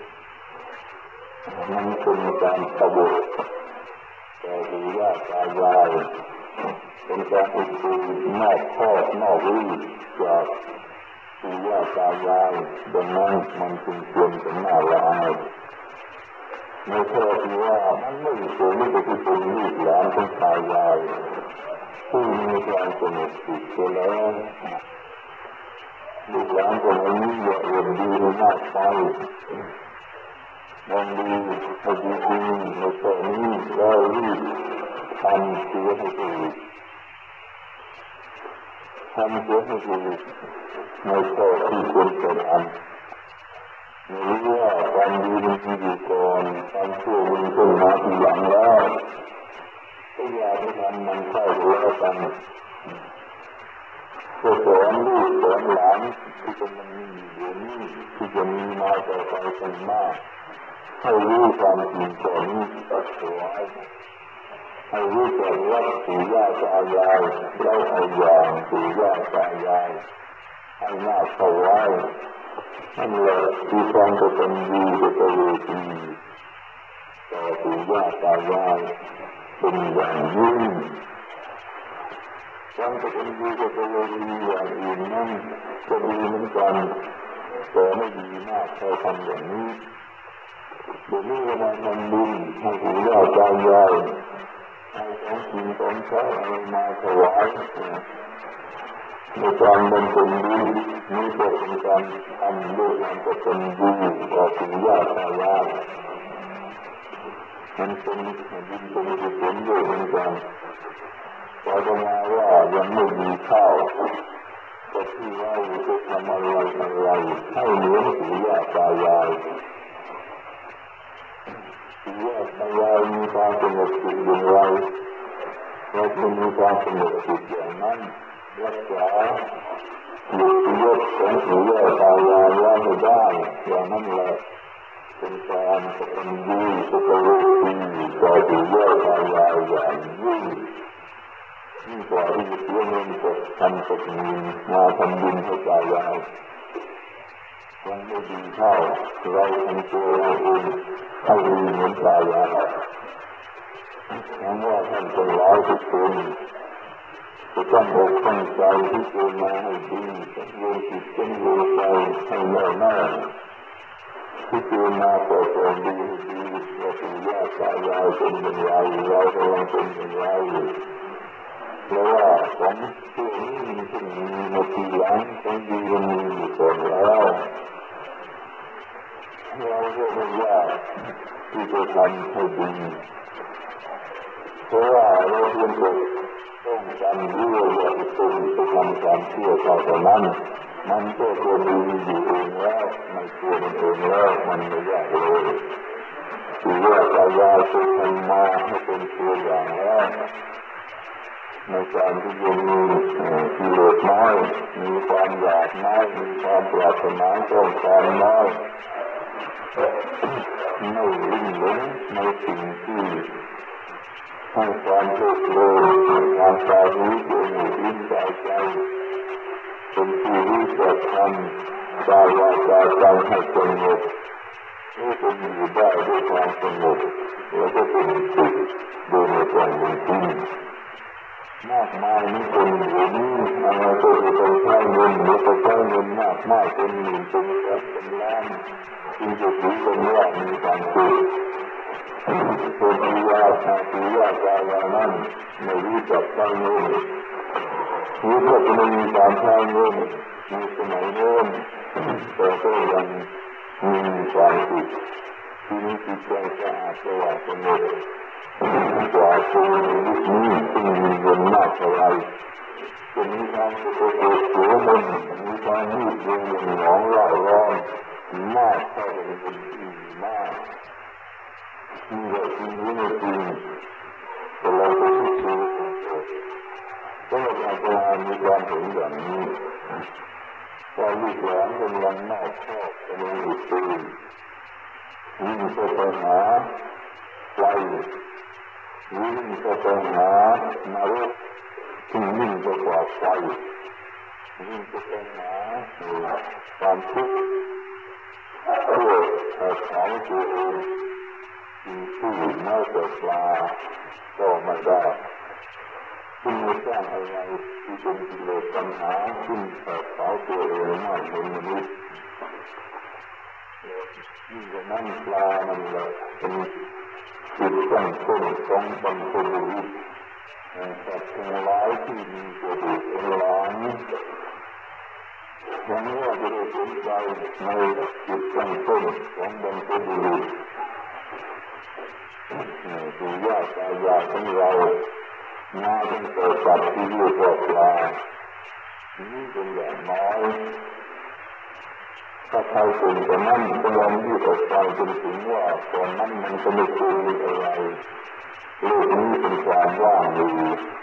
มันเป็นการขบฏแต่ปู่ย่าตายายเป็นการอุปถัมภ์นอกคอกนอกลู่จากปู่ย่าตายายดังนั้นมันจึงควรจะน่าละอายในข้อที่ว่ามันไม่สมกับที่เป็นลูกหลานของตายายผู้มีความสงบสุขแล้วลูกหลานคนนี้อย่าเอ็นดูมากไปมองดูให้ดีๆในข้อนี้แล้วรีบทำเสียให้ถูกในข้อที่ควรจะทำไม่รู้ว่าความดีมันมีอยู่ก่อนความชั่วมันขึ้นมาทีหลังแล้วก็อย่าไปทำมันเข้าแล้วกันก็สอนลูกสอนหลานที่กำลังมีอยู่เดี๋ยวนี้ที่จะมีมาต่อไปกันมากให้รู้ความจริงก่อนนี้ตัดตัวให้รู้จักว่าปู่ย่าตายายเราเอาอย่างปู่ย่าตายายให้หน้าเข้าไว้นั่นแหละที่ความกตัญญูกตเวทีต่อปู่ย่าตายายเป็นอย่างยิ่งความกตัญญูกตเวทีอย่างอื่นนั้นก็ดีเหมือนกันแต่ไม่ดีมากเท่าทำอย่างนี้เดี๋ยวนี้เราทำบุญให้ปู่ย่าตายายเอาของกินของใช้อะไรมาถวายในการบำเพ็ญบุญนี้ก็เป็นการทำด้วยความกตัญญูต่อปู่ย่าตายายมันเป็นบุญเป็นกุศลด้วยเหมือนกันแต่ก็มาว่ายังไม่มีข้าวก็ที่ว่าจะทำอะไรให้เหมือนปู่ย่าตายายปู่ย่าตายายมีความสงบสุขอย่างไรเราจะมีความสงบสุขอย่างนั้นรักษาเกียรติยศของปู่ย่าตายายไว้ให้ได้อย่างนั้นแหละเป็นการกตัญญูกตเวทีต่อปู่ย่าตายายอย่างยิ่งกว่าที่จะเสียเงินกับทำกับมีมาทำบุญให้ตายายยังไม่ดีเท่าเราทำตัวเราเองให้ดีเหมือนตายายว่าท่านทั้งหลายทุกคนจะต้องอกตั้งใจที่จะมาให้ดีสังเวยจิตสังเวยใจให้แน่วแน่ที่จะมาต่อตรงดีว่าปู่ย่าตายายเป็นอย่างไรเรากำลังเป็นอย่างไรเพราะว่าของที่นี้มันต้องมีมาทีหลังของดีมันมีอยู่ก่อนแล้วเราก็ไม่ยากที่จะทำให้ดีเพราะว่าเราเพียงแต่ต้องการรู้ว่าจะทำความเชื่อเท่านั้นมันก็จะมีอยู่เองแล้วมันตัวมันเองแล้วมันไม่ยากเลยปู่ย่าตายายเคยทำมาให้เป็นตัวอย่างแล้วในการที่จะมีกิเลสน้อยมีความอยากน้อยมีความปรารถนาต้องการน้อยไม่ลิ่มหลงในสิ่งที่ให้ความเพลิดเพลินให้ความตาหูจมูกลิ้นกายใจเป็นผู้รู้จักทำกายวาจาใจให้สงบให้เป็นอยู่ได้ด้วยความสงบแล้วก็เป็นสุขโดยไม่ต้องลงทุนมากมายนี่คนอยู่นี่อะไรก็จะต้องใช้เงินหรือจะใช้เงินมากเป็นหมื่นเป็นแสนเป็นล้านจึงจะถือเป็นว่ามีความสุขคนที่ว่าปู่ย่าตายายนั้นไม่รู้จักใช้เงินรู้ว่าจะไม่มีการใช้เงินในสมัยโน้นแต่ก็ยังมีความสุขที่มีจิตใจสะอาดสว่างสงบกว่าคนในยุคนี้ซึ่งมีเงินมากเท่าไรจะมีความสุขโศกโศมนมีความมืดเย็นหนองเล่าร้อนมากเท่ากับคนที่มีมากมีแต่จริงหรือไม่จริงแต่เราจะคิดดูก็อาจจะมีความเห็นอย่างนี้ว่าลูกหลานกำลังนอกคอกกำลังอยู่ตื่นวิ่งเข้าไปหาไฟวิ่งเข้าไปหานรกที่วิ่งไปกว่าไฟวิ่งเข้าไปหาความทุกข์เพื่อเขาตัวเองกินผู้แม้แต่ปลาก็ไม่ได้คุณไม่สร้างอะไรที่เป็นกิเลสปัญหาขึ้นแต่เขาตัวเองไม่เป็นมนุษย์ยิ่งกว่านั้นปลามันละเป็นจุดตั้งต้นของบรรพบุรุษสัตว์ทั้งหลายที่มีกระดูกสันหลังทั้งว่าจะได้สนใจในจุดตั้งต้นของบรรพบุรุษปู่ย่าตายายของเรามาตั้งแต่สัตว์ที่เรียกว่าปลานี่เป็นอย่างน้อยถ้าใครเป็นแต่นั้นก็ลองยืดออกไปจนถึงว่าตอนนั้นมันก็ไม่เคยมีอะไรโลกนี้เป็นความว่างอยู่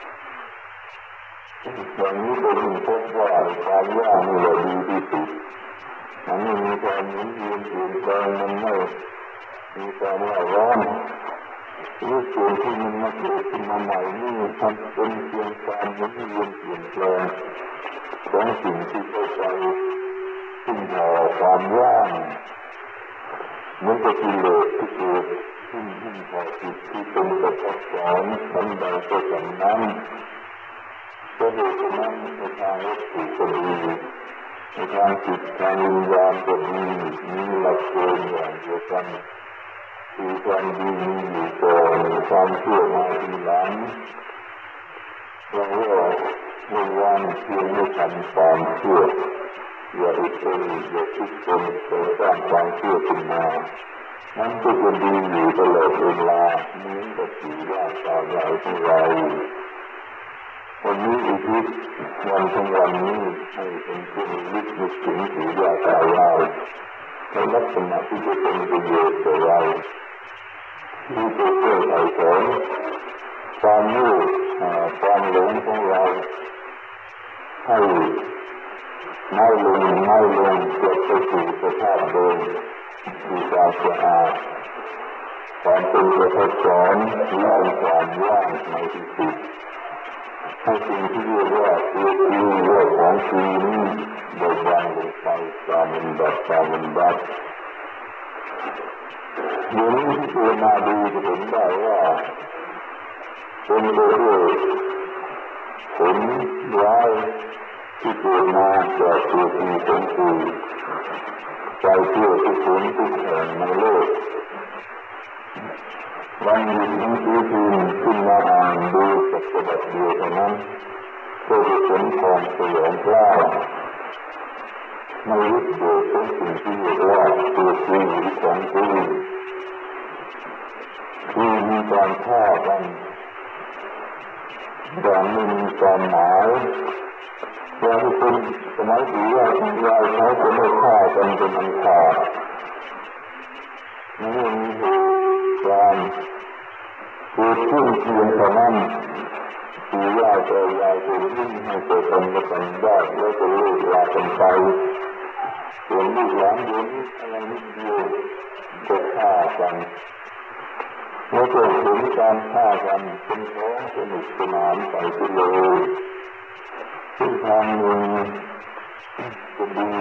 อย่างนี้ก็ยิ่งพบว่าความว่างนี่แหละดีที่สุดมันไม่มีความหมุนเวียนเปลี่ยนแปลงมันไม่มีความว่าร้อนรู้ส่วนที่มันมาเกิดขึ้นมาใหม่นี่ทำเป็นเพียงการหมุนเวียนเปลี่ยนแปลงของสิ่งที่เข้าใจซึ่งความว่างมันก็กิเลสที่เกิดขึ้นพอจิตที่เป็นประจักษ์สอนสันใดก็สันนั้นก็โดยฉะนั้นในทางวัตถุก็ดีในทางจิตทางวิญญาณก็ดีมีหลักเกณฑ์อย่างเดียวกันคือความดีมีอยู่ก่อนความชั่วมาทีหลังเพราะว่าระวังเพียงไม่ทำความชั่วอย่าอุดตนอย่าคิดตนไปสร้างความชั่วขึ้นมานั้นก็จะดีอยู่ตลอดเวลาเหมือนกับปู่ย่าตายายของเราวันนี้อุทิศวันทั้งวันนี้ให้เป็นผู้นึกถึงปู่ย่าตายายในลักษณะที่จะเป็นประโยชน์แก่เราที่จะช่วยไถ่ถอนความโง่ความหลงของเราให้น้อยลงกลับไปสู่สภาพเดิมคือความสะอาดความเป็นประทับสอนหรือเป็นความว่างในที่สุดให้สิ่งที่เรียกว่าตัวจริงเรื่องของจริงนี้เบิกบานลงไปตามลำดับเดี๋ยวนี้ที่ตัวมาดูจะเห็นได้ว่าเป็นไปด้วยผลร้ายที่เกิดมาจากตัวจริงของปู่ใจเชื่อทุกคนทุกแห่งในโลกวันหยุดหนังสือพิมพ์ขึ้นมาอ่านดูสักฉบับเดียวเท่านั้นก็จะผลความสยองกล้าวในวิถีของสิ่งที่เรียกว่าตัวจริงหรือของจริงคือมีการฆ่ากันอย่างไม่มีความหมายอย่างที่คนสมัยปู่ย่าตายายเขาจะไม่ฆ่ากันเป็นอันขาดไม่มีเหตุการณ์เกิดขึ้นเพียงเท่านั้นปู่ย่าตายายจะยิ้มให้แก่กันและกันได้แล้วก็เลิกลากันไปส่วนลูกหลานเดี๋ยวนี้อะไรนิดเดียวก็ฆ่ากันแล้วก็เห็นการฆ่ากันเป็นของสนุกสนานไปเลยซึ่งทางหนึ่งก็ดี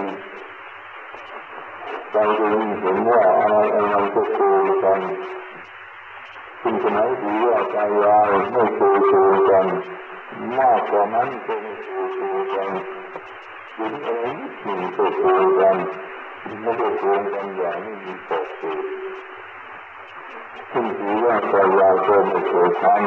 ใจก็ยิ่งเห็นว่าอะไรก็โกงกันซึ่งสมัยปู่ย่าตายายไม่เคยโกงกันมากกว่านั้นก็ไม่เคยโกงกันเห็นอะไรนิดหนึ่งก็โกงกันไม่ได้โกงกันอย่างไม่มีขอบเขตซึ่งปู่ย่าตายายก็ไม่เคยทำ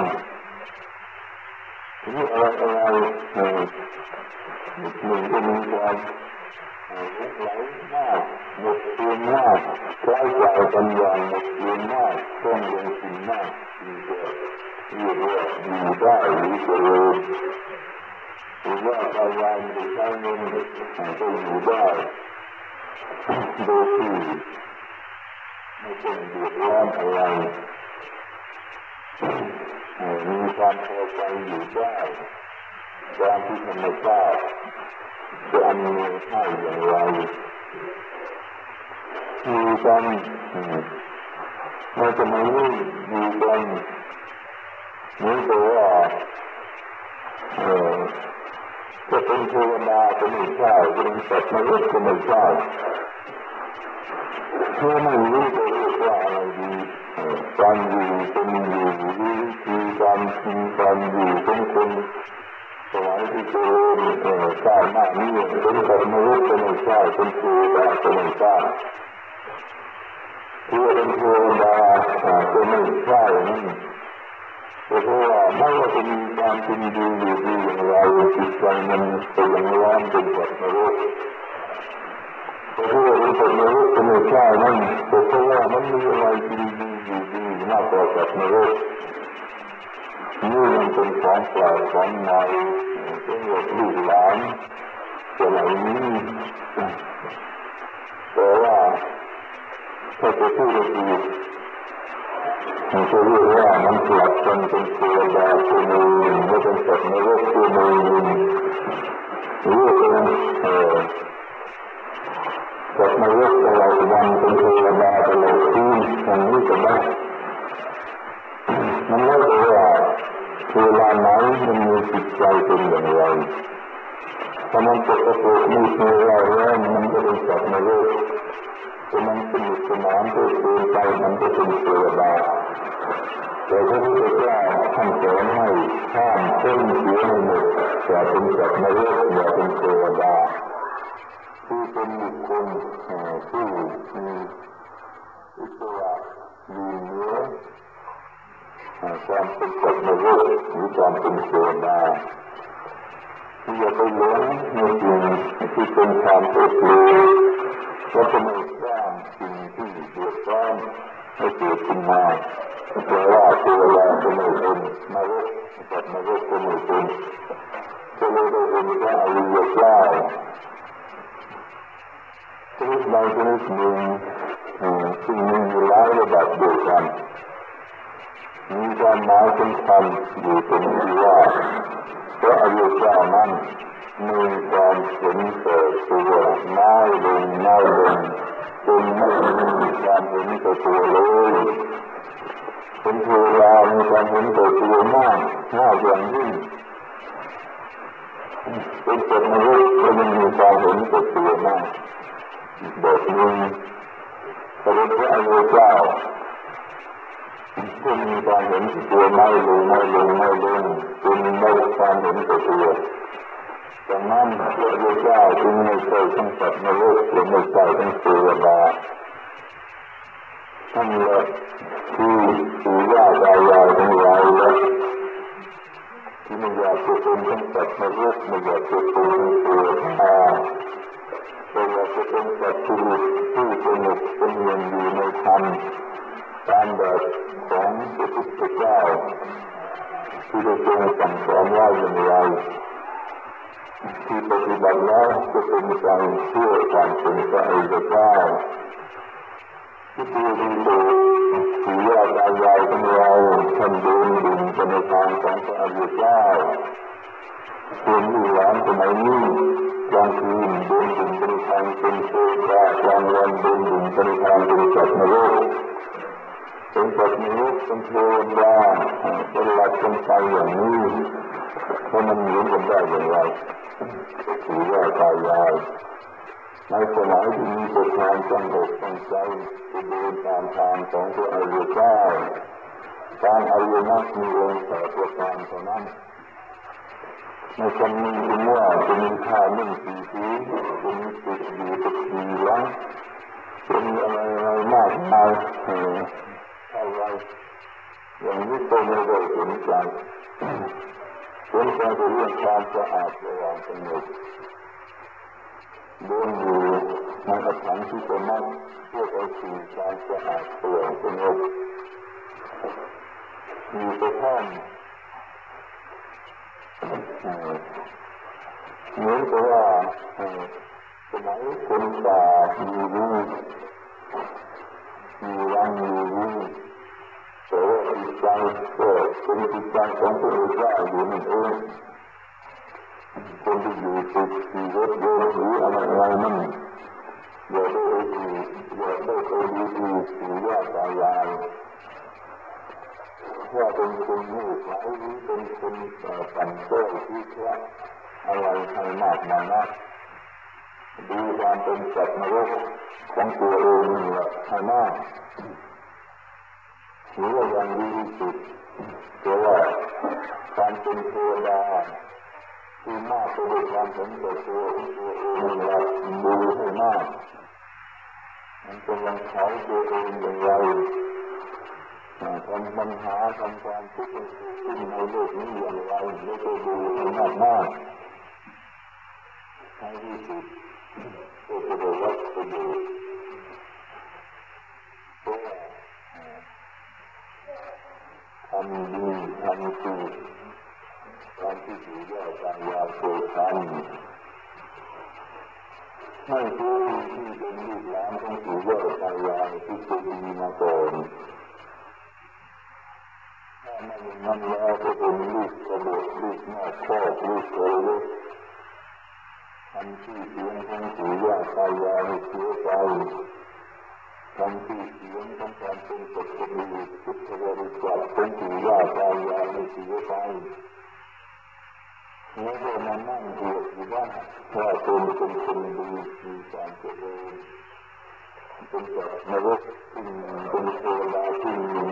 นี่อะไรหนึ่งก็มีความลุกไหลมากหมดเปลืองมากใช้จ่ายกันอย่างหมดเปลืองมากต้องลงทุนมากจึงจะเรียกว่าอยู่ได้หรือเจริญปู่ย่าตายายไม่ใช้เงินก็อยู่ได้โดยที่ไม่ต้องเดือดร้อนอะไรมีความพอใจอยู่ได้ตามที่ธรรมชาติจะอำนวยให้อย่างไรมีกันในสมัยนี้มีกันเหมือนกับว่าจะเป็นเทวดาก็ไม่ใช่จะเป็นสัตว์มนุษย์ก็ไม่ใช่เพื่อไม่รู้จะเรียกว่าอะไรดีการอยู่เป็นอยู่วิธีการกินการอยู่ของคนสมัยที่เจริญก้าวหน้านี้เป็นสัตว์มนุษย์ก็ไม่ใช่เป็นเทวดาก็ไม่ใช่ที่เป็นเทวดาก็ไม่ใช่นั่นเพราะว่าไม่ว่าจะมีความเป็นอยู่อยู่ดีอย่างไรจิตใจมันเป็นอย่างร้อนเป็นสัตว์นรกเพราะว่าเป็นสัตว์นรกก็ไม่ใช่นั่นเพราะว่ามันมีอะไรดีอยู่ดีมากกว่าสัตว์นรกนี่มันเป็นของแปลกของใหม่เป็นแบบลูกหลานสมัยนี้แต่ว่าถ้าจะพูดอีกมันจะเรียกว่ามันกลับกันเป็นเทวดาตัวหนึ่งและเป็นสัตว์นรกตัวหนึ่งหรือเป็นสัตว์นรกตลอดวันเป็นเทวดาตลอดคืนอย่างนี้ก็ได้มันไม่ได้ว่าเวลาไหนมันมีจิตใจเป็นอย่างไรถ้ามันตกกระโปรงมีเทวดาแล้วมันก็เป็นสัตว์นรกถ้ามันสนุกสนานก็เกินไปมันก็เป็นเทวดาแต่พระพุทธเจ้าท่านสอนให้ข้ามเส้นเสียให้หมดอย่าเป็นสัตว์นรกอย่าเป็นเทวดาคือเป็นบุคคลผู้มีอิสระอยู่เหนือความเป็นสัตว์นรกหรือความเป็นเทวดาอย่าไปหลงในสิ่งที่เป็นความเพลิดเพลินและจะไม่สร้างสิ่งที่เดือดร้อนให้เกิดขึ้นมาเพราะว่าเทวดาจะไม่เป็นนรกสัตว์นรกจะไม่เป็นจะเลยได้เป็นพระอริยเจ้าชนิดใดชนิดหนึ่งซึ่งมีหลายระดับด้วยกันมีความหมายสำคัญอยู่ตรงที่ว่าพระอริยเจ้านั้นมีความเห็นแก่ตัวน้อยลงจนไม่มีความเห็นแก่ตัวเลยเป็นเทวดามีความเห็นแก่ตัวมากอย่างยิ่งเป็นสัตว์นรกก็ยังมีความเห็นแก่ตัวมากแบบนี้พระอริยเจ้าผู้มีความเห็นแก่ตัวไม่ลงจนไม่มีความเห็นแก่ตัวดังนั้นพระอริยเจ้าจึงไม่ใช่ทั้งสัตว์นรกและไม่ใช่ทั้งเทวดาท่านแหละที่ปู่ย่าตายายของเราและที่ไม่อยากจะเป็นทั้งสัตว์นรกไม่อยากจะเป็นทั้งเทวดาแต่อยากจะเป็นสัตว์ที่สงบเสงี่ยมอยู่ในธรรมตามแบบของพระพุทธเจ้าที่ได้ทรงสั่งสอนไว้อย่างไรที่ปฏิบัติแล้วจะเป็นไปเพื่อความเป็นพระอริยเจ้าที่ดีปู่ย่าตายายของเราท่านเดินดิ่งไปในทางของพระอริยเจ้าส่วนลูกหลานสมัยนี้กลางคืนเดินดิ่งไปในทางเป็นเทวดากลางวันเดินดิ่งไปในทางเป็นสัตว์นรกเป็นสัตว์นรกเป็นเทวดาเป็นหลักเป็นไปอย่างนี้เพราะมันเหมือนกันได้อย่างไรปู่ย่าตายายในสมัยที่มีแต่ความตั้งอกตั้งใจจะเดินตามทางของพระอริยเจ้าทางอริยมรรคมีองค์8ประการเท่านั้นในคำนี้ถึงว่าจะมีท่านั่งสี่ทีจะมีติดอยู่ตะกี้หลังจะมีอะไรมากมายอะไรอย่างนี้ก็ไม่ได้สนใจสนใจแต่เรื่องความสะอาดระหว่างสงบเดินอยู่ในสถานที่สงบเพื่อไปสู่ความสะอาดตัวสงบมีแต่ท่านเหมือนกับว่าสมัยคนป่ามีรู้มีรังมีรู้แต่ว่าจิตใจก็เป็นจิตใจของพระพุทธเจ้าอยู่นั่นเองคนที่อยู่ติดที่รถยนต์หรืออะไรนั่นอย่าได้ไปดูปู่ย่าตายายว่าเป็นคนมืดไหลหรือเป็นคนปั่นโซ่ที่แค่อะไรให้มากมานักดูความเป็นสัตว์นรกของตัวเองนี่แหละให้มากหรือว่ายังดีที่สุดเพราะว่าการเป็นเทวดาที่มากไปด้วยความเห็นแก่ตัวของตัวเองนี่แหละดูให้มากมันกำลังเผาตัวเองอย่างไรทำปัญหาทำความทุกข์ขึ้นในโลกนี้อย่างไรไม่ได้ดูให้มากในที่สุดก็จะได้รับประโยชน์เพราะว่าทำดีทำถูกตามที่ปู่ย่าตายายเคยทำให้ผู้ที่เป็นลูกหลานของปู่ย่าตายายที่เคยดีมาก่อนถ้าไม่อย่างนั้นแล้วก็เป็นลูกกระโดดลูกนอกคอกลูกโอเล็กทำที่เสียงของปู่ย่าตายายให้เสียไปทำที่เสียงของการเป็นสัตว์มีพุทธบริษัทของปู่ย่าตายายให้เสียไปแล้วก็มานั่งบวชอยู่บ้านว่าเป็นคนดีมีความเจริญเป็นสัตว์นรกที่เป็นเทวดาที่มี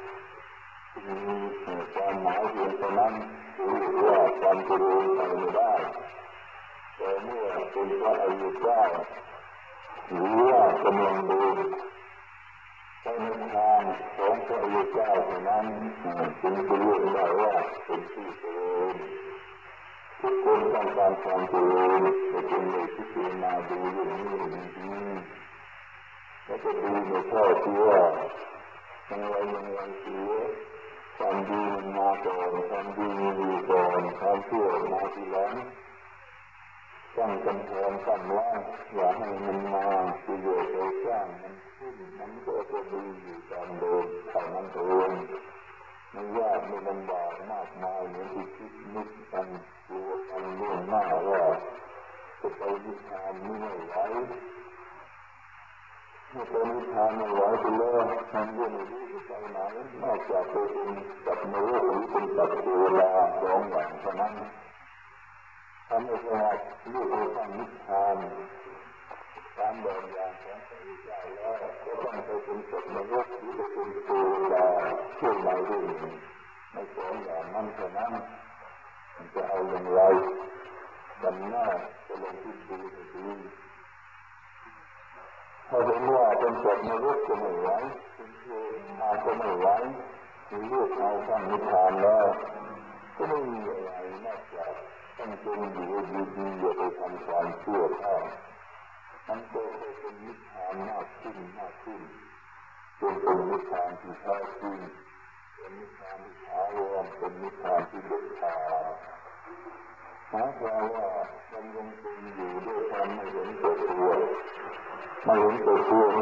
ความหมายเพียงเท่านั้นรู้ว่าความเจริญไปไม่ได้แต่เมื่อเป็นพระอริยเจ้าหรือว่ากำลังเดินไปในทางของพระอริยเจ้าเท่านั้นจึงจะเรียกได้ว่าเป็นผู้เจริญทุกคนต้องการความเจริญแต่คนไม่พิจารณาดูอย่างนี้ก็จะดูในข้อที่ว่ายังเสียความดีมันมาก่อนความดีมีอยู่ก่อนความชั่วมาทีหลังต้องจำแทนตั้งว่าอย่าให้มันมาประโยชน์ไปสร้างมันขึ้นมันก็จะดีอยู่ตามเดิมเท่านั้นเองไม่ยากไม่ลำบากมากมายเหมือนที่คิดนึกกันกลัวกันล่วงหน้าว่าจะไปนิพพานไม่ไหวเมื่อไปนิพพานไม่ไหวไปแล้วมันก็ไม่รู้จะไปไหนนอกจากไปเป็นสัตว์นรกหรือเป็นสัตว์เทวดาสองอย่างเท่านั้นทำให้เราลูกเราต้องนิพพานตามแบบอย่างของพระพุทธเจ้าแล้วก็ต้องไปเป็นสัตว์นรกหรือไปเป็นเทวดาช่วยเราด้วยในสองอย่างนั้นเท่านั้นมันจะเอาอย่างไรกันหน้าจะลองคิดดูให้ดีถ้าเห็นว่าเป็นสัตว์นรกก็ไม่ไหวเป็นเทวดาก็ไม่ไหวมีเลือกเอาข้างนิพพานแล้วก็ไม่มีอะไรนอกจากต้องเป็นอยู่ดีๆอย่าไปทำความชั่วเข้ามันก็จะเป็นนิพพานมากขึ้นจนเป็นนิพพานที่แท้จริงเป็นนิพพานที่ถาวรเป็นนิพพานที่เด็ดขาดหมายความว่ามันยังเป็นอยู่ด้วยความไม่เห็นตัวไม่เห็นตัว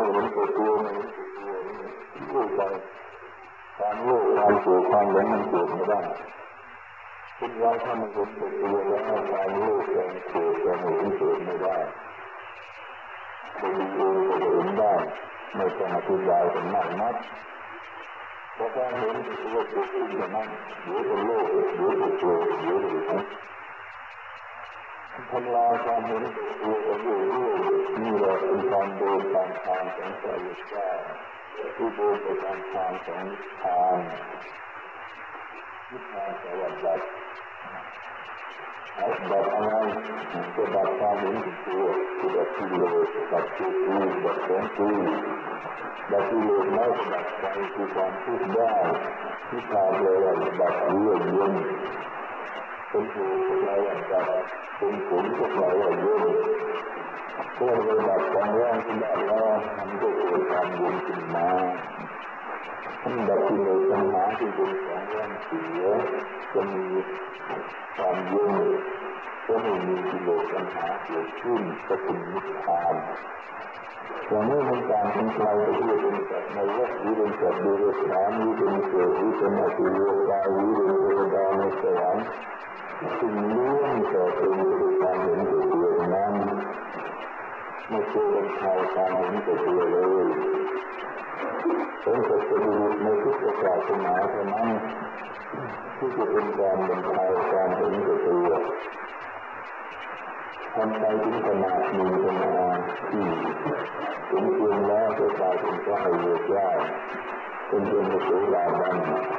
ด้วยใจความโลภความโกรธความหลงมันเกิดไม่ได้คุณว่าถ้ามันเห็นตัวแล้วความโลภความโกรธความหลงเกิดไม่ได้จะมีเองก็เห็นได้ไม่ต้องอธิบายกันมากนักเพราะการเห็นตัวเกิดขึ้นอย่างนั้นเดี๋ยวจะโลภเดี๋ยวจะโกรธเดี๋ยวจะหลงทำลายความเห็นตัวไปเรื่อยๆนี่แหละเป็นการเดินตามทางของพระพุทธเจ้าที่เดินไปตามทางของนิพพานสวัสดิ์ดับอะไรจะดับความเห็นตัวจะดับกิเลสดับตัวกูดับของกูดับกิเลสแล้วดับใจคือความทุกข์ได้ที่พาเราดับเรื่อยเย็นเป็นเหตุของเราดับเป็นผลของเราเย็นเมื่อเราดับความร้อนที่ได้แล้วมันก็เกิดความเย็นขึ้นมาดับกิเลสตัณหาที่เป็นของร้อนเสียจะมีความเย็นก็ไม่มีกิเลสตัณหาเกิดขึ้นก็เป็นนิพพานอย่างนี้มันต่างกันไกลที่จะเป็นสัตว์ในโลกหรือเป็นสัตว์เดรัจฉานหรือเป็นเปรตหรือเป็นอสุรกายหรือเป็นเทวดาในสวรรค์สิ่งล้วนแต่เป็นไปด้วยความเห็นแก่ตัวนั้นไม่เคยเป็นชาวความเห็นแก่ตัวเลยเป็นสัตว์ประหลาดในทุกศาสนาเท่านั้นที่จะเป็นการบรรเทาความเห็นแก่ตัวทำไปถึงขนาดมีปัญหาที่สมควรแล้วจะกลายเป็นพระอริยเจ้าเป็นพระโสดาบัน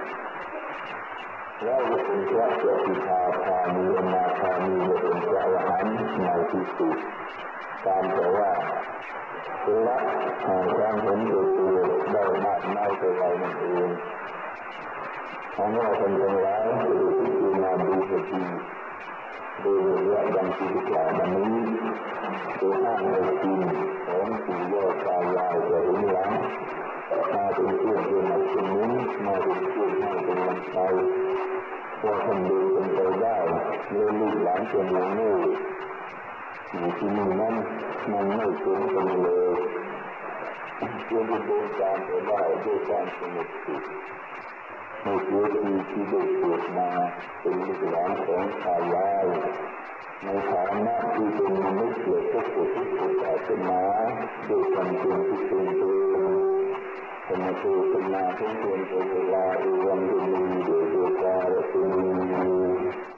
แล้วจะเป็นพระสกิทาคามีอนาคามีจะเป็นพระอรหันต์ในที่สุดตามแต่ว่าละความเห็นแก่ตัวได้มากน้อยเท่าไรนั่นเองของเราเป็นทั้งหลายจะได้พิจารณาดูให้ดีโดยระยะดังที่กล่าวมานี้โดยอ้างในจริงของสี่ยอดตายายจะเห็นหลังมาเป็นเครื่องเป็นหนักเป็นนิ้นมาเป็นเครื่องให้เป็นลำใจว่าท่านเดินเป็นไปได้เลื่อนลูกหลานจะมีโง่อยู่ที่นี่นั้นมันไม่ถึงกันเลยเพื่อจะเดินตามไปได้ด้วยความสงบสุขไม่เสียทีที่ได้เกิดมาเป็นลูกหลานของตายายในฐานะที่เป็นมนุษย์เกิดทุกศาสนาด้วยความเป็นที่เป็นธรรมะเป็นนาทุกคนเป็นเวลาเรื่องดีโดยกาลเป็น